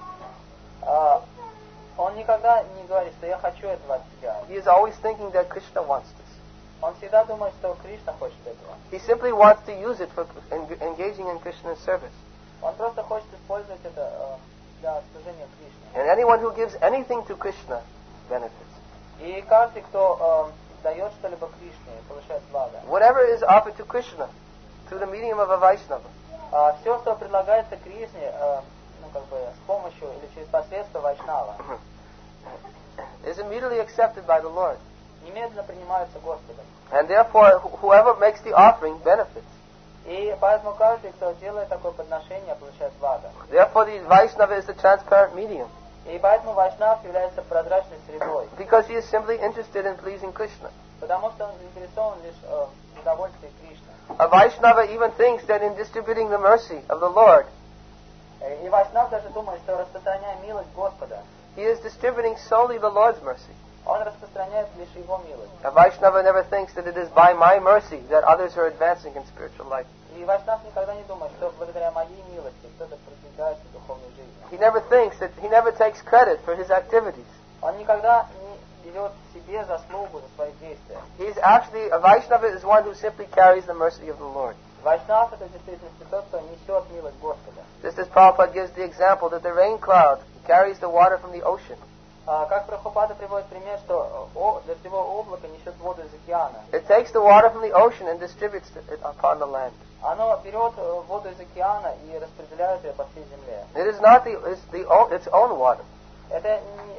Он никогда не говорит, что я хочу этого от тебя.
He is always thinking that Krishna wants this.
Он всегда думает, что Кришна хочет этого.
He simply wants to use it for engaging in Krishna's service.
Он просто хочет использовать это для служения Кришне.
And anyone who gives anything to Krishna benefits.
И каждый, кто дает что-либо Кришне, получает благо.
Whatever is offered to Krishna through the medium of a Vaishnava
Все, что предлагается Кришне, как бы с помощью или через посредство Вайшнава,
is immediately accepted by the Lord.
немедленно принимаются Господом.
And therefore, whoever makes the offering benefits.
И поэтому каждый, кто делает такое подношение, получает благо.
Therefore, the Vaishnava is the transparent medium.
И поэтому Вайшнав является прозрачной средой.
Because he is simply interested in pleasing Krishna.
Потому что он заинтересован лишь в удовольствии Кришны.
A Vaishnava even thinks that in distributing the mercy of the Lord,
И Вайшнав даже думает, что распространяя милость Господа,
he is distributing solely the Lord's mercy.
он распространяет лишь Его милость.
A Vaishnava never thinks that it is by my mercy that others are advancing in spiritual life.
И Вайшнав никогда не думает, что благодаря моей милости кто-то продвигается в духовной жизни.
He never thinks that he never takes credit for his activities.
Он никогда не берет себе заслугу за свои действия.
He is actually, a Vaishnava is one who simply carries the mercy of the Lord.
Вайшнав — это в действительности тот, кто несет милость Господа.
Just as Prabhupada gives the example that the rain cloud carries the water from the ocean.
Как Прабхупада приводит пример, что дождевое облако несет воду из океана.
It takes the water from the ocean and distributes it upon the land.
Оно берет воду из океана и распределяет ее по всей земле.
It is not its own water,
Это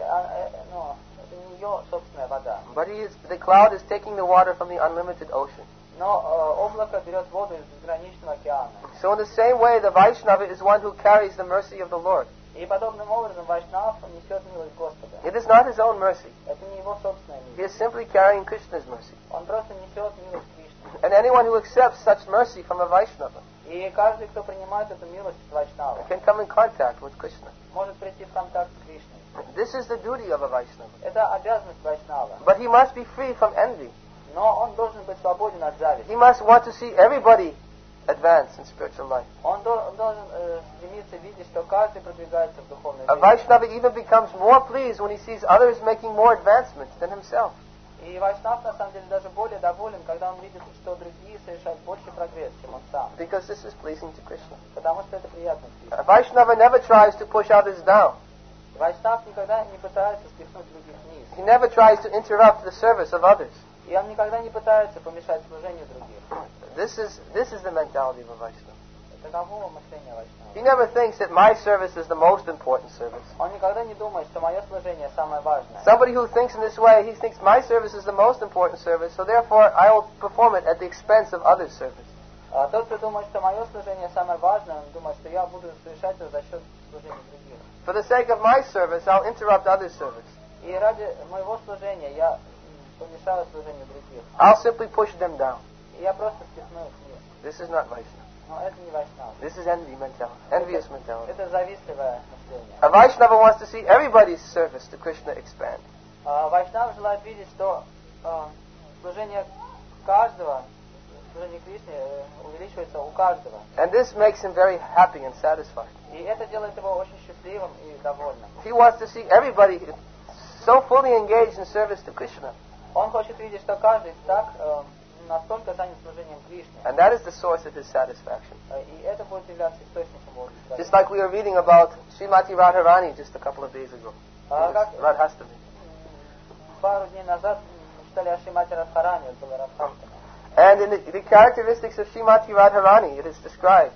не ее собственная вода.
but the cloud is taking the water from the unlimited ocean.
Но облако берет воду из безграничного океана.
So in the same way, the Vaishnava is one who carries the mercy of the Lord.
И подобным образом Вайшнав несет милость Господа.
It is not his own mercy.
Это не его собственная
He
милость.
is simply carrying Krishna's mercy.
Он просто несет милость Кришны.
And anyone who accepts such mercy from a Vaishnava
И каждый, кто принимает эту милость от Вайшнава,
can come in contact with Krishna.
может прийти в контакт с Кришной.
This is the duty of a Vaishnava.
Это обязанность Вайшнава.
But he must be free from envy.
Но он должен быть свободен от зависти.
He must want to see everybody advance in spiritual life.
Он должен стремиться видеть, что каждый продвигается в духовной
A
жизни.
Vaishnava even becomes more pleased when he sees others making more advancements than himself.
И Вайшнав, на самом деле, даже более доволен, когда он видит, что другие совершают больший прогресс, чем он сам.
Because this is pleasing to Krishna.
Потому что это приятно Кришне.
A Vaishnava never tries to push others down.
Вайшнав никогда не пытается спихнуть других вниз.
He never tries to interrupt the service of others.
И он никогда не пытается помешать служению других.
This is the mentality of a Vaishnava.
Таково мышление Вайшнава.
He never thinks that my service is the most important service.
Он никогда не думает, что мое служение самое важное.
Somebody who thinks in this way, he thinks my service is the most important service, so therefore I will perform it at the expense of others' service.
Тот, кто думает, что мое служение самое важное, он думает, что я буду совершать его за счет служения других.
For the sake of my service, I'll interrupt others' service.
И ради моего служения я помешаю служению других.
I'll simply push them down.
И я просто спихну их вниз.
This is not Vaishnava.
Но это не Вайшнав.
This is envy mentality, envious mentality.
Это завистливое мышление.
A Vaishnava wants to see everybody's service to Krishna expand.
Вайшнав желает видеть, что служение каждого, служение Кришне увеличивается у каждого.
And this makes him very happy and satisfied.
И это делает его очень счастливым и довольным.
He wants to see everybody so fully engaged in service to Krishna.
Он хочет видеть, что каждый так настолько занят служением Кришне.
And that is the source of his satisfaction.
И это будет являться источником его удовлетворения.
Just like we were reading about Srimati Radharani just a couple of days ago. Radhastami.
Пару дней назад читали о Шримати Радхарани, это было Радхастами.
And in the characteristics of Srimati Radharani, it is described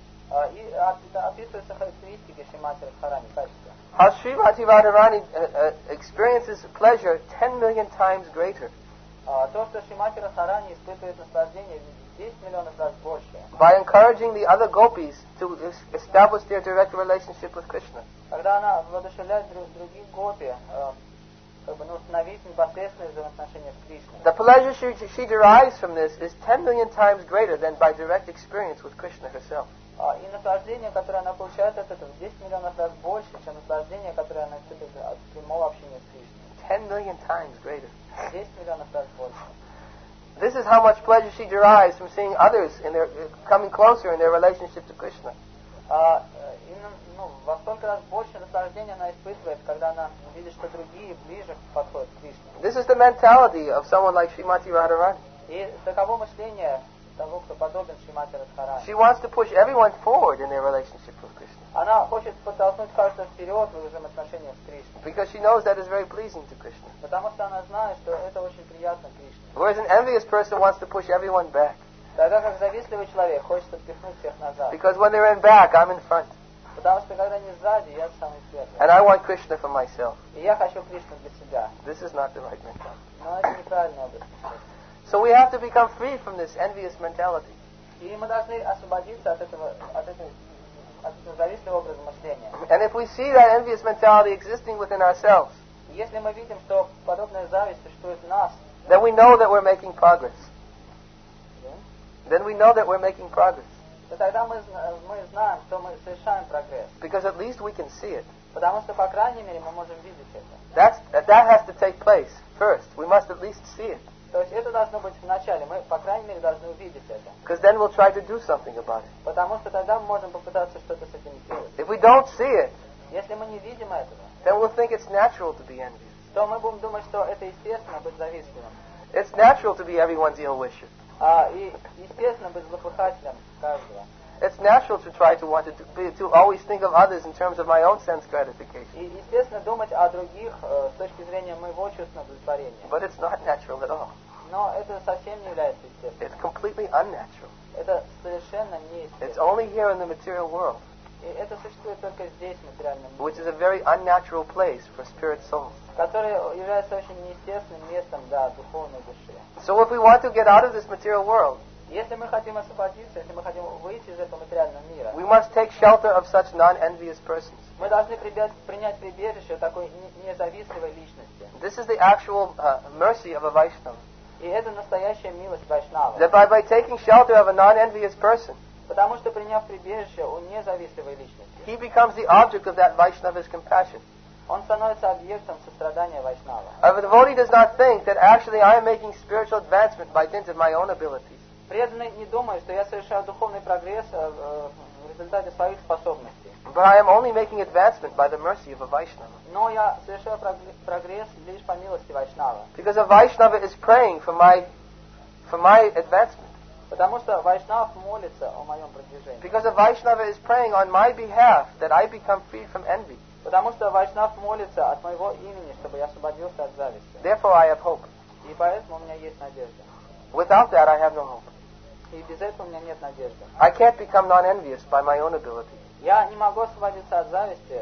И описываются характеристики Шримати Радхарани, качества.
how Srimati Radharani experiences pleasure 10 million times greater
То, что Шримати Радхарани испытывает наслаждение в 10 миллионов раз больше,
by encouraging the other gopis to establish their direct relationship with Krishna.
когда она воодушевляет других гопи, установить непосредственные взаимоотношения с Кришной.
The pleasure she derives from this is 10 million times greater than by direct experience with Krishna herself.
И наслаждение, которое она получает от этого, в 10 миллионов раз больше, чем наслаждение, которое она испытывает от прямого общения с Кришной.
10 million times greater.
10 миллионов раз больше.
This is how much pleasure she derives from seeing others in their coming closer in their relationship to Krishna.
Во столько раз больше наслаждения она испытывает, когда она видит, что другие ближе подходят к Кришне.
This is the mentality of someone like Srimati Radharani.
И таково мышление того, кто подобен Шримати Радхарани.
She wants to push everyone forward in their relationship with Krishna.
Она хочет подтолкнуть каждого вперед в их взаимоотношениях с Кришной.
Because she knows that is very pleasing to Krishna.
Потому что она знает, что это очень приятно Кришне.
Whereas an envious person wants to push everyone back.
Тогда как завистливый человек хочет отпихнуть всех назад.
Because when they're in back, I'm in front.
Потому что когда они сзади, я самый первый.
And I want Krishna for myself.
И я хочу Кришну для себя.
This is not the right mentality.
Но это неправильный образ мышления.
So we have to become free from this envious mentality.
И мы должны освободиться от этого завистливого образа мышления.
And if we see that envious mentality existing within ourselves,
Если мы видим, что подобная зависть существует в нас,
then we know that we're making progress. Then we know that we're making progress.
то тогда мы знаем, что мы совершаем прогресс.
Because at least we can see it.
Потому что, по крайней мере, мы можем видеть это.
That has to take place first. We must at least see it.
То есть это должно быть в начале. Мы, по крайней мере, должны увидеть это.
Because then we'll try to do something about it.
Потому что тогда мы можем попытаться что-то с этим сделать.
If we don't see it,
Если мы не видим этого,
then we'll think it's natural to be envious.
то мы будем думать, что это естественно быть завистливым.
It's natural to be everyone's ill wisher.
И естественно быть злопыхателем каждого.
It's natural to try to always think of others in terms of my own sense gratification.
И естественно думать о других с точки зрения моего чувственного удовлетворения.
But it's not natural at all.
Но это совсем не является естественным.
It's completely unnatural.
Это совершенно не
It's
естественно.
only here in the material world,
И это существует только здесь, в материальном
which
мире,
is a very unnatural place for spirit souls.
которое является очень неестественным местом для духовной души.
So if we want to get out of this material world,
Если мы хотим освободиться, если мы хотим выйти из этого материального мира,
we must take shelter of such non-envious persons.
мы должны принять прибежище такой независимой личности.
This is the actual mercy of a Vaishnava.
И это настоящая милость Вайшнава.
That by taking shelter of a non-envious person,
Потому что, приняв прибежище у независимой личности,
he becomes the object of that Vaishnava's compassion.
он становится объектом сострадания Вайшнава.
A devotee does not think that actually I am making spiritual advancement by dint of my own abilities.
Преданный не думает, что я совершаю духовный прогресс в результате своих способностей.
But I am only making advancement by the mercy of a Vaishnava.
Но я совершаю прогресс лишь по милости Вайшнава.
Because a Vaishnava is praying for my advancement.
Потому что Вайшнав молится о моем продвижении.
Because a Vaishnava is praying on my behalf that I become freed from envy.
Потому что Вайшнав молится от моего имени, чтобы я освободился от зависти.
Therefore I have hope.
И поэтому у меня есть надежда.
Without that I have no hope.
И без этого у меня нет надежды.
I can't become non-envious by my own ability.
Я не могу освободиться от зависти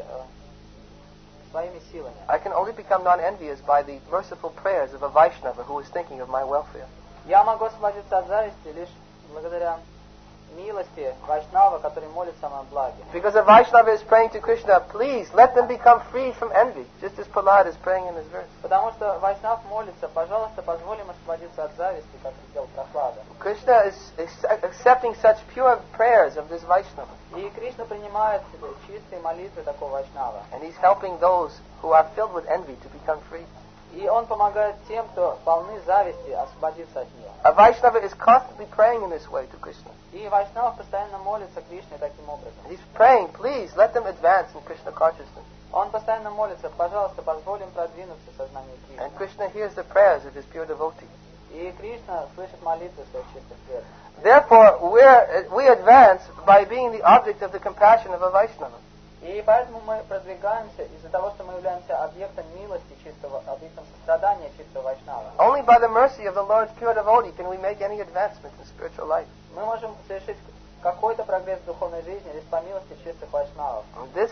своими силами.
I can only become non-envious by the merciful prayers of a Vaishnava who is thinking of my welfare.
Я могу освободиться от зависти лишь благодаря милости Вайшнава, который молится о моем благе.
Because a Vaishnava is praying to Krishna, please let them become freed from envy, just as Prahlad is praying in his verse.
Потому что Вайшнав молится, пожалуйста, позволь им освободиться от зависти, как сделал Прохлада.
Krishna is accepting such pure prayers of this Vaishnava.
И Кришна принимает чистые молитвы такого Вайшнава.
And he's helping those who are filled with envy to become free.
И он помогает тем, кто полны зависти, освободиться от нее.
A Vaishnava is constantly praying in this way to Krishna.
И Вайшнав постоянно молится Кришне таким образом.
He's praying, please let them advance in Krishna consciousness.
Он постоянно молится, пожалуйста, позволь им продвинуться в сознании
And
Кришны.
Krishna hears the prayers of his pure devotee.
И Кришна слышит молитвы своих чистых преданных.
Therefore, we advance by being the object of the compassion of a Vaishnava.
И поэтому мы продвигаемся из-за того, что мы являемся объектом милости чистого, объектом сострадания чистого Вайшнава.
Only by the mercy of the Lord's pure devotee can we make any advancement in spiritual life.
Мы можем совершить какой-то прогресс в духовной жизни лишь по милости чистых Вайшнавов.
This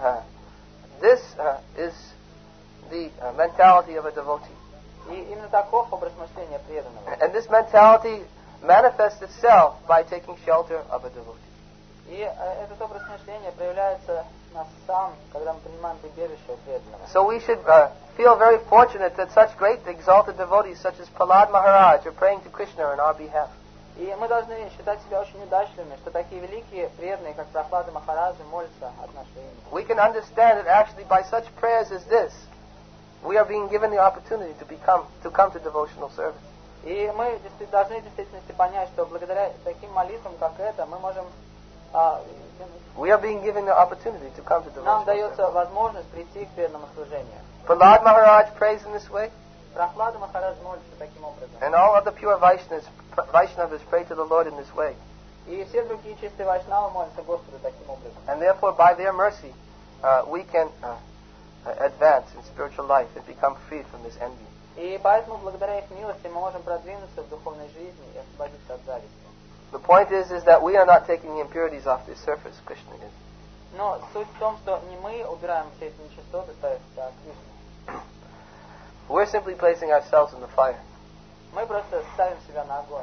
is the mentality of a devotee.
И именно таков образ мышления преданного.
And this mentality manifests itself by taking shelter of a devotee.
И этот образ мышления проявляется нас сам, когда мы принимаем прибежище у преданного.
So we should feel very fortunate that such great exalted devotees such as Prahlad Maharaj are praying to Krishna on our behalf.
И мы должны считать себя очень удачливыми, что такие великие преданные, как Прохлада Махараджа, молятся от нашего имени.
We can understand that actually by such prayers as this, we are being given the opportunity to come to devotional service.
И мы должны в действительности понять, что благодаря таким молитвам, как это, мы можем...
We are being given the opportunity to come to
Нам
devotional
дается
service.
возможность прийти к преданному служению.
Prahlad Maharaj prays in this way,
Прохлада Махарадж молится таким образом.
and all other pure Vaishnavas pray to the Lord in this way.
И все другие чистые вайшнавы молятся Господу таким образом.
And therefore, by their mercy, we can advance in spiritual life and become freed from this envy.
И поэтому, благодаря их милости, мы можем продвинуться в духовной жизни и освободиться от зависти.
The point is that we are not taking the impurities off the surface, Krishna is.
Но суть в том, что не мы убираем все эти нечистоты, а Кришна.
We're simply placing ourselves in the fire.
Мы просто ставим себя на огонь.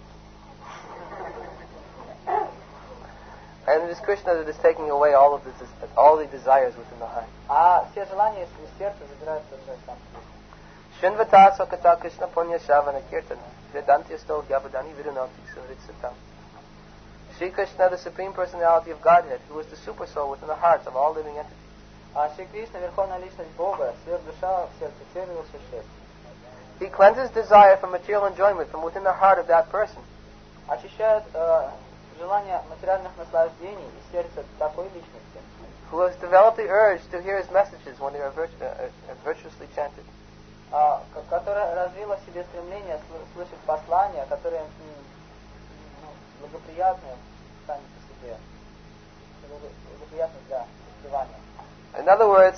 And it is Krishna that is taking away all the desires within the heart.
А все желания из сердца забираются уже сам Кришна.
Shinvata Sakata Krishna Punya Shavana Kirtana Vedantyasto Gyabadani Vidunoti Suvritsatam. Sri Krishna, the Supreme Personality of Godhead, who is the super soul within the hearts of all living entities.
А Шри Кришна, Верховная Личность Бога, сверхдуша в сердце всех его существ.
He cleanses desire for material enjoyment from within the heart of that person.
Очищает желание материальных наслаждений из сердца такой личности,
who has developed the urge to hear his messages when they are virtuously chanted.
которая развила в себе стремление слышать послания, которые благоприятны сами по себе, благоприятны для воспевания.
In other words,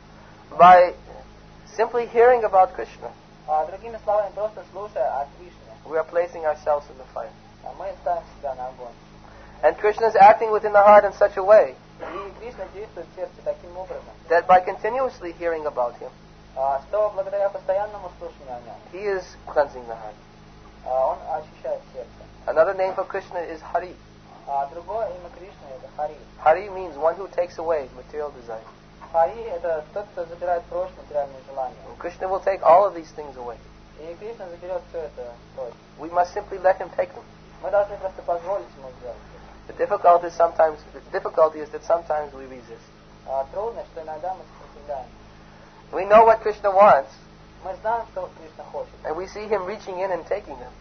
by simply hearing about Krishna,
Другими словами, просто слушая о Кришне,
we are placing ourselves in the fire.
Мы ставим себя на огонь.
And Krishna is acting within the heart in such a way
И Кришна действует в сердце таким образом,
that by continuously hearing about him,
что благодаря постоянному слушанию о нем,
he is cleansing the heart.
он очищает сердце.
Another name for Krishna is Hari.
Другое имя Кришны это Хари.
Hari means one who takes away material desire.
Хари это тот, кто забирает прочь материальные желания.
And Krishna will take all of these things away.
И Кришна заберет все это прочь.
We must simply let him take them.
Мы должны просто позволить ему сделать.
The difficulty is that sometimes we resist.
Трудность, что иногда мы сопротивляем.
We know what Krishna wants,
Мы знаем, что Кришна хочет.
and we see him reaching in and taking them.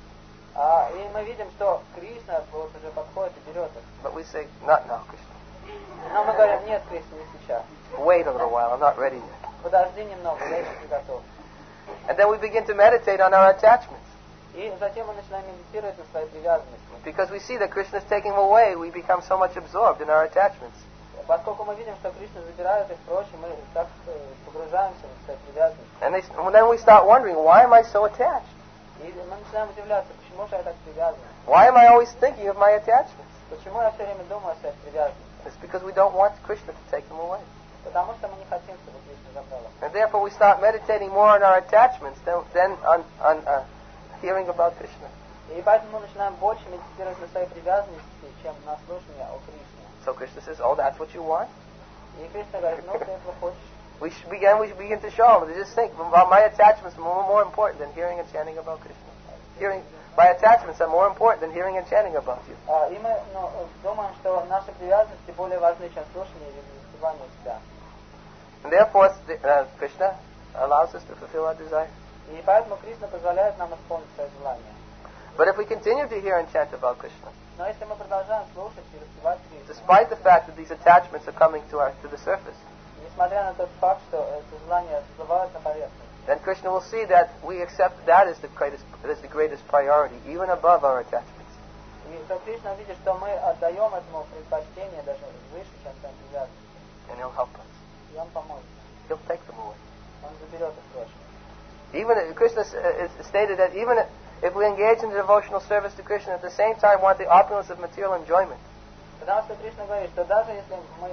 И мы видим, что Кришна вот уже подходит и берет их.
But we say, not now, Krishna.
Но мы говорим, нет, Кришна, не сейчас.
Wait a little while, I'm not ready yet.
Подожди немного, я еще не готов.
And then we begin to meditate on our attachments.
И затем мы начинаем медитировать на своей привязанности.
Because we see that Krishna is taking them away, we become so much absorbed in our attachments.
Поскольку мы видим, что Кришна забирает их прочь, мы так погружаемся в свои привязанности.
And then we start wondering, why am I so attached?
И мы начинаем удивляться, почему же я так привязан?
Why am I always thinking of my attachments?
Почему я все время думаю о своих привязанностях?
It's because we don't want Krishna to take them away.
Потому что мы не хотим, чтобы Кришна забрал их.
And therefore we start meditating more on our attachments than on hearing about Krishna.
И поэтому мы начинаем больше медитировать на своей привязанности, чем на слушание о Кришне.
So Krishna says, oh, that's what you want?
И Кришна говорит, ну, ты этого хочешь.
We should begin to show him, to just think, my attachments are more important than hearing and chanting about Krishna. My attachments are more important than hearing and chanting about you.
И мы думаем, что наши привязанности более важны, чем слушание или воспевание себя.
And therefore, Krishna allows us to fulfill our desire.
И поэтому Кришна позволяет нам исполнить свои желания.
But if we continue to hear and chant about Krishna,
Но если мы продолжаем слушать и воспевать Кришну,
despite the fact that these attachments are coming to the surface,
несмотря на тот факт, что эти желания всплывают на поверхность,
then Krishna will see that we accept that as the greatest priority, even above our attachments.
и то Кришна видит, что мы отдаем этому предпочтение даже выше, чем своим привязанностям.
And He'll help us.
И Он поможет.
He'll take them away.
Он заберет их прочь.
Even Krishna stated that even if we engage in devotional service to Krishna, at the same time want the opulence of material enjoyment,
Потому что Кришна говорит, что даже если мы,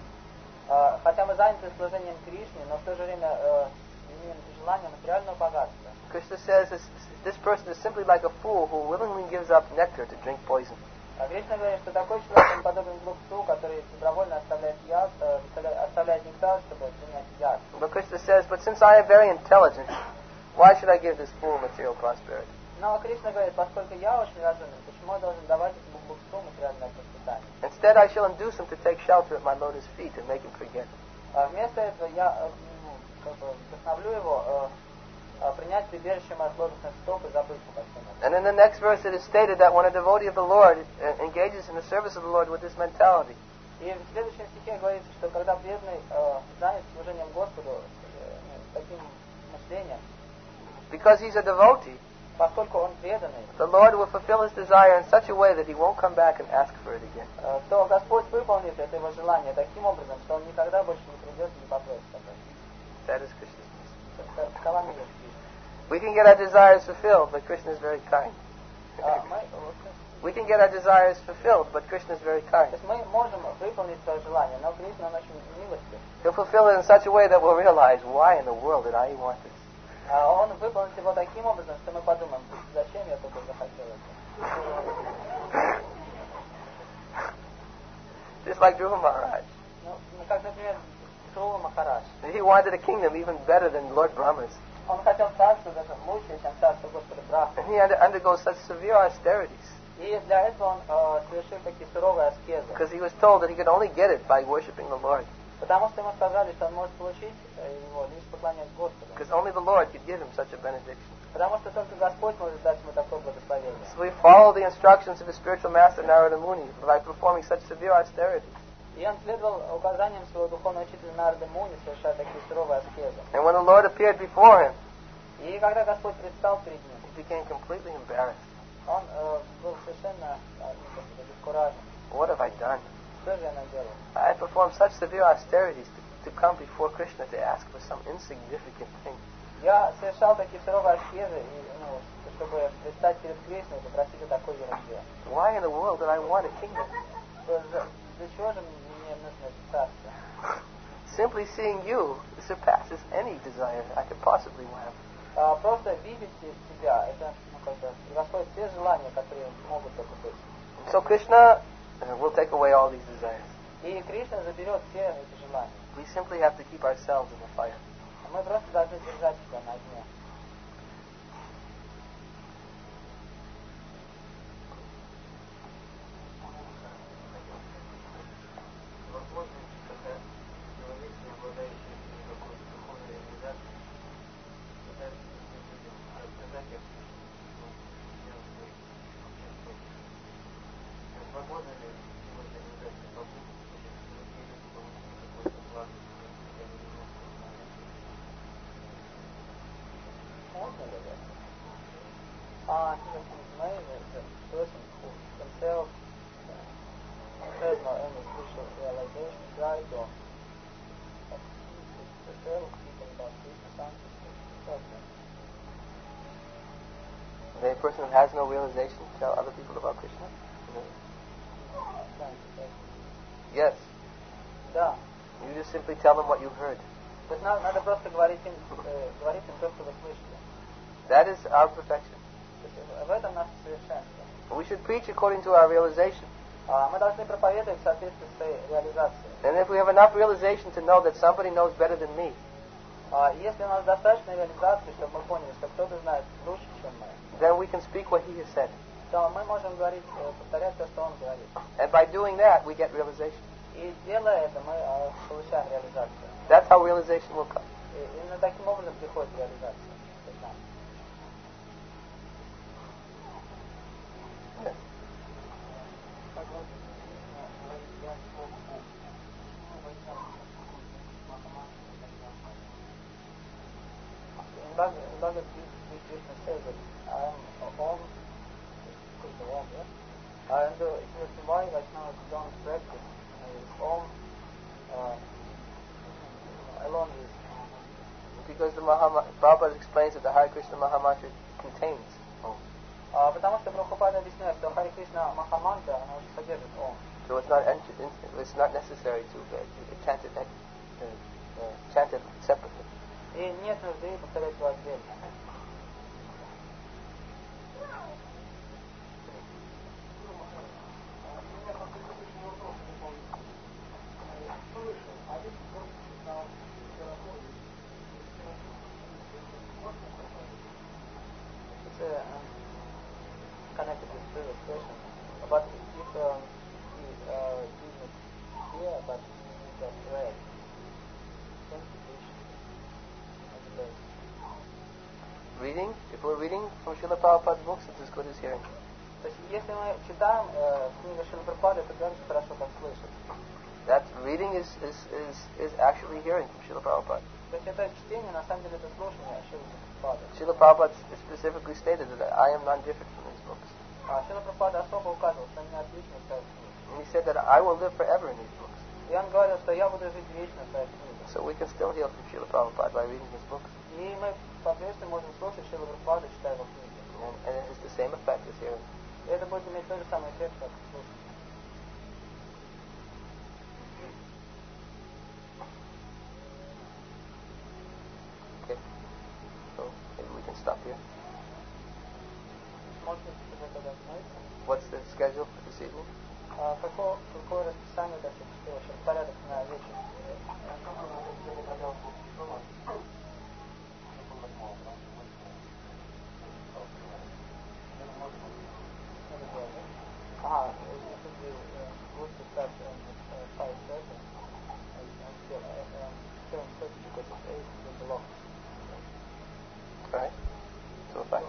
хотя мы заняты служением Кришне, но в то же время имеем желание материального богатства,
Krishna says this person is simply like a fool who willingly gives up nectar to drink poison.
Кришна говорит, что такой человек, он подобен глупцу, который добровольно оставляет нектар, чтобы принять яд.
But Krishna says, but since I am very intelligent, why should I give this fool material prosperity?
Но Кришна говорит, поскольку я очень разумен, почему я должен давать этому глупцу материальное процветание?
Instead, I shall induce him to take shelter at my lotus feet and make him forget.
Вместо этого я вдохновлю его принять прибежищем от ложных стоп и забыть обо всем этом.
And in the next verse it is stated that when a devotee of the Lord engages in the service of the Lord with this mentality,
И в следующем стихе говорится, что когда преданный занят служением Господу с таким мышлением,
because he's a devotee,
поскольку он преданный,
the Lord will fulfill his desire in such a way that he won't come back and ask for it again.
То Господь выполнит это его желание таким образом, что он никогда больше не придет и не попросит об этом.
That is Krishna's.
Такова милость.
We can get our desires fulfilled, but Krishna is very kind. We can get our desires fulfilled, but Krishna is very kind.
То есть мы можем выполнить свое желание, но Кришна он очень милостив.
He'll fulfill it in such a way that we'll realize, why in the world did I want this?
Он выполнит его таким образом, что мы подумаем, зачем я только захотел это.
Just like Dhruva Maharaj.
Ну, как, например, Dhruva Maharaj.
He wanted a kingdom even better than Lord Brahma's.
Он хотел царство даже лучше, чем царство Господа Брахмы.
And he had to undergo such severe austerities.
И для этого он совершил такие суровые аскезы.
Because he was told that he could only get it by worshiping the Lord.
Потому что ему сказали, что он может получить его лишь поклоняясь Господу.
Because only the Lord could give him such a benediction.
Потому что только Господь может дать ему такое благословение.
So we follow the instructions of his spiritual master Narada Muni by performing such severe austerities.
И он следовал указаниям своего духовного учителя Нарады Муни, совершая такие суровые аскезы.
And when the Lord appeared before him,
И когда Господь предстал перед ним,
he became completely embarrassed.
он был совершенно бескуражен.
What have I done?
Что же я наделал?
I performed such severe austerities to come before Krishna to ask for some insignificant thing.
Я совершал такие суровые аскезы, чтобы предстать перед Кришной и попросить о такой ерунде.
Why in the world did I want a kingdom?
Для чего же мне нужно это царство?
Simply seeing you surpasses any desire I could possibly have.
Просто видеть себя, это превосходит все желания, которые могут только быть.
So Krishna will take away all these desires.
И Кришна заберет все эти желания.
We simply have to keep ourselves in the fire.
Мы просто должны держать себя на огне.
The person who has no realization tell other people about Krishna? Yes.
Да.
You just simply tell them what you've heard.
То есть надо просто говорить им то, что вы слышали.
That is our perfection.
В этом наше совершенство.
We should preach according to our realization.
Мы должны проповедовать в соответствии с своей реализацией.
And if we have enough realization to know that somebody knows better than me,
если у нас достаточно реализации, чтобы мы поняли, что кто-то знает лучше, чем мы,
then we can speak what he has said.
то мы можем говорить, повторять то, что он говорит.
And by doing that, we get realization.
И делая это, мы получаем реализацию.
That's how realization will come.
И именно таким образом приходит реализация.
Yes.
In Bhagavad Gita, Krishna says that I am Om, and the reason why Vaishnavas don't practice is Om alone is.
Because the Prabhupada explains that the Hare Krishna Mahamantra contains Om.
Потому что Прабхупада объясняет, что Харе Кришна Махамантра, она уже содержит Om.
So it's not necessary to chant it separately.
И нет нужды повторять его отдельно. Connected with previous question, but if he didn't hear, but he just read, then he
if we're reading from Srila Prabhupada's books, it's as good as hearing.
То есть, если мы читаем книгу Шрилы Прабхупады, это так же хорошо, как слышать.
That reading is actually hearing from Srila Prabhupada.
То есть это чтение, на самом деле, это слушание Шрилы Прабхупады.
Srila Prabhupada specifically stated that I am non-different from these books.
Шрила Прабхупада особо указывал, что они отличны от своих книг.
And he said that I will live forever in these books.
И он говорил, что я буду жить вечно в своих книгах.
So we can still hear from Srila Prabhupada by reading his books.
И мы, соответственно, можем слушать Шрилу Прабхупаду, читая его книги.
And it has the same effect as hearing.
И это будет иметь тот же самый эффект, как слушать.
Okay. So maybe we can stop here. What's the schedule for this evening?
Какое расписание, так сказать, порядок на вечер? Would to start at 5:30 until 7:30 because it's 8 with the lock.
Alright. So if I...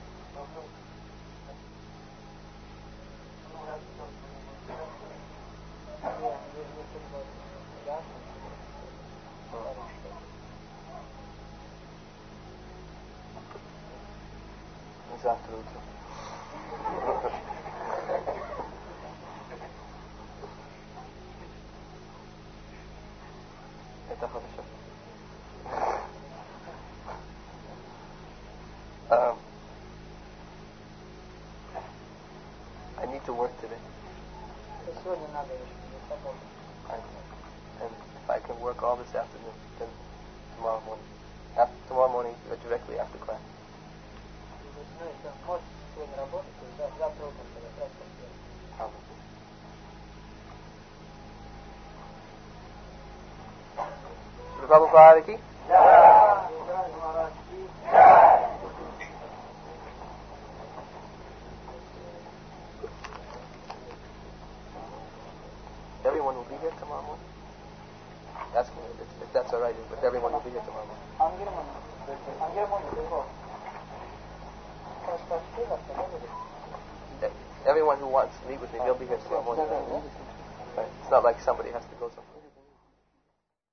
Завтра утром. Это хорошо. I need to work today.
Сегодня надо еще работать.
And if I can work all this afternoon, then tomorrow morning, directly after class.
Если можешь сегодня работать, то завтра утром сразу после.
Shri Prabhupada ki? Everyone will be here tomorrow morning? Ask me if that's alright, if everyone will be here tomorrow morning. Everyone who wants to meet with me, they'll be here tomorrow morning. Right. It's not like somebody has to go somewhere.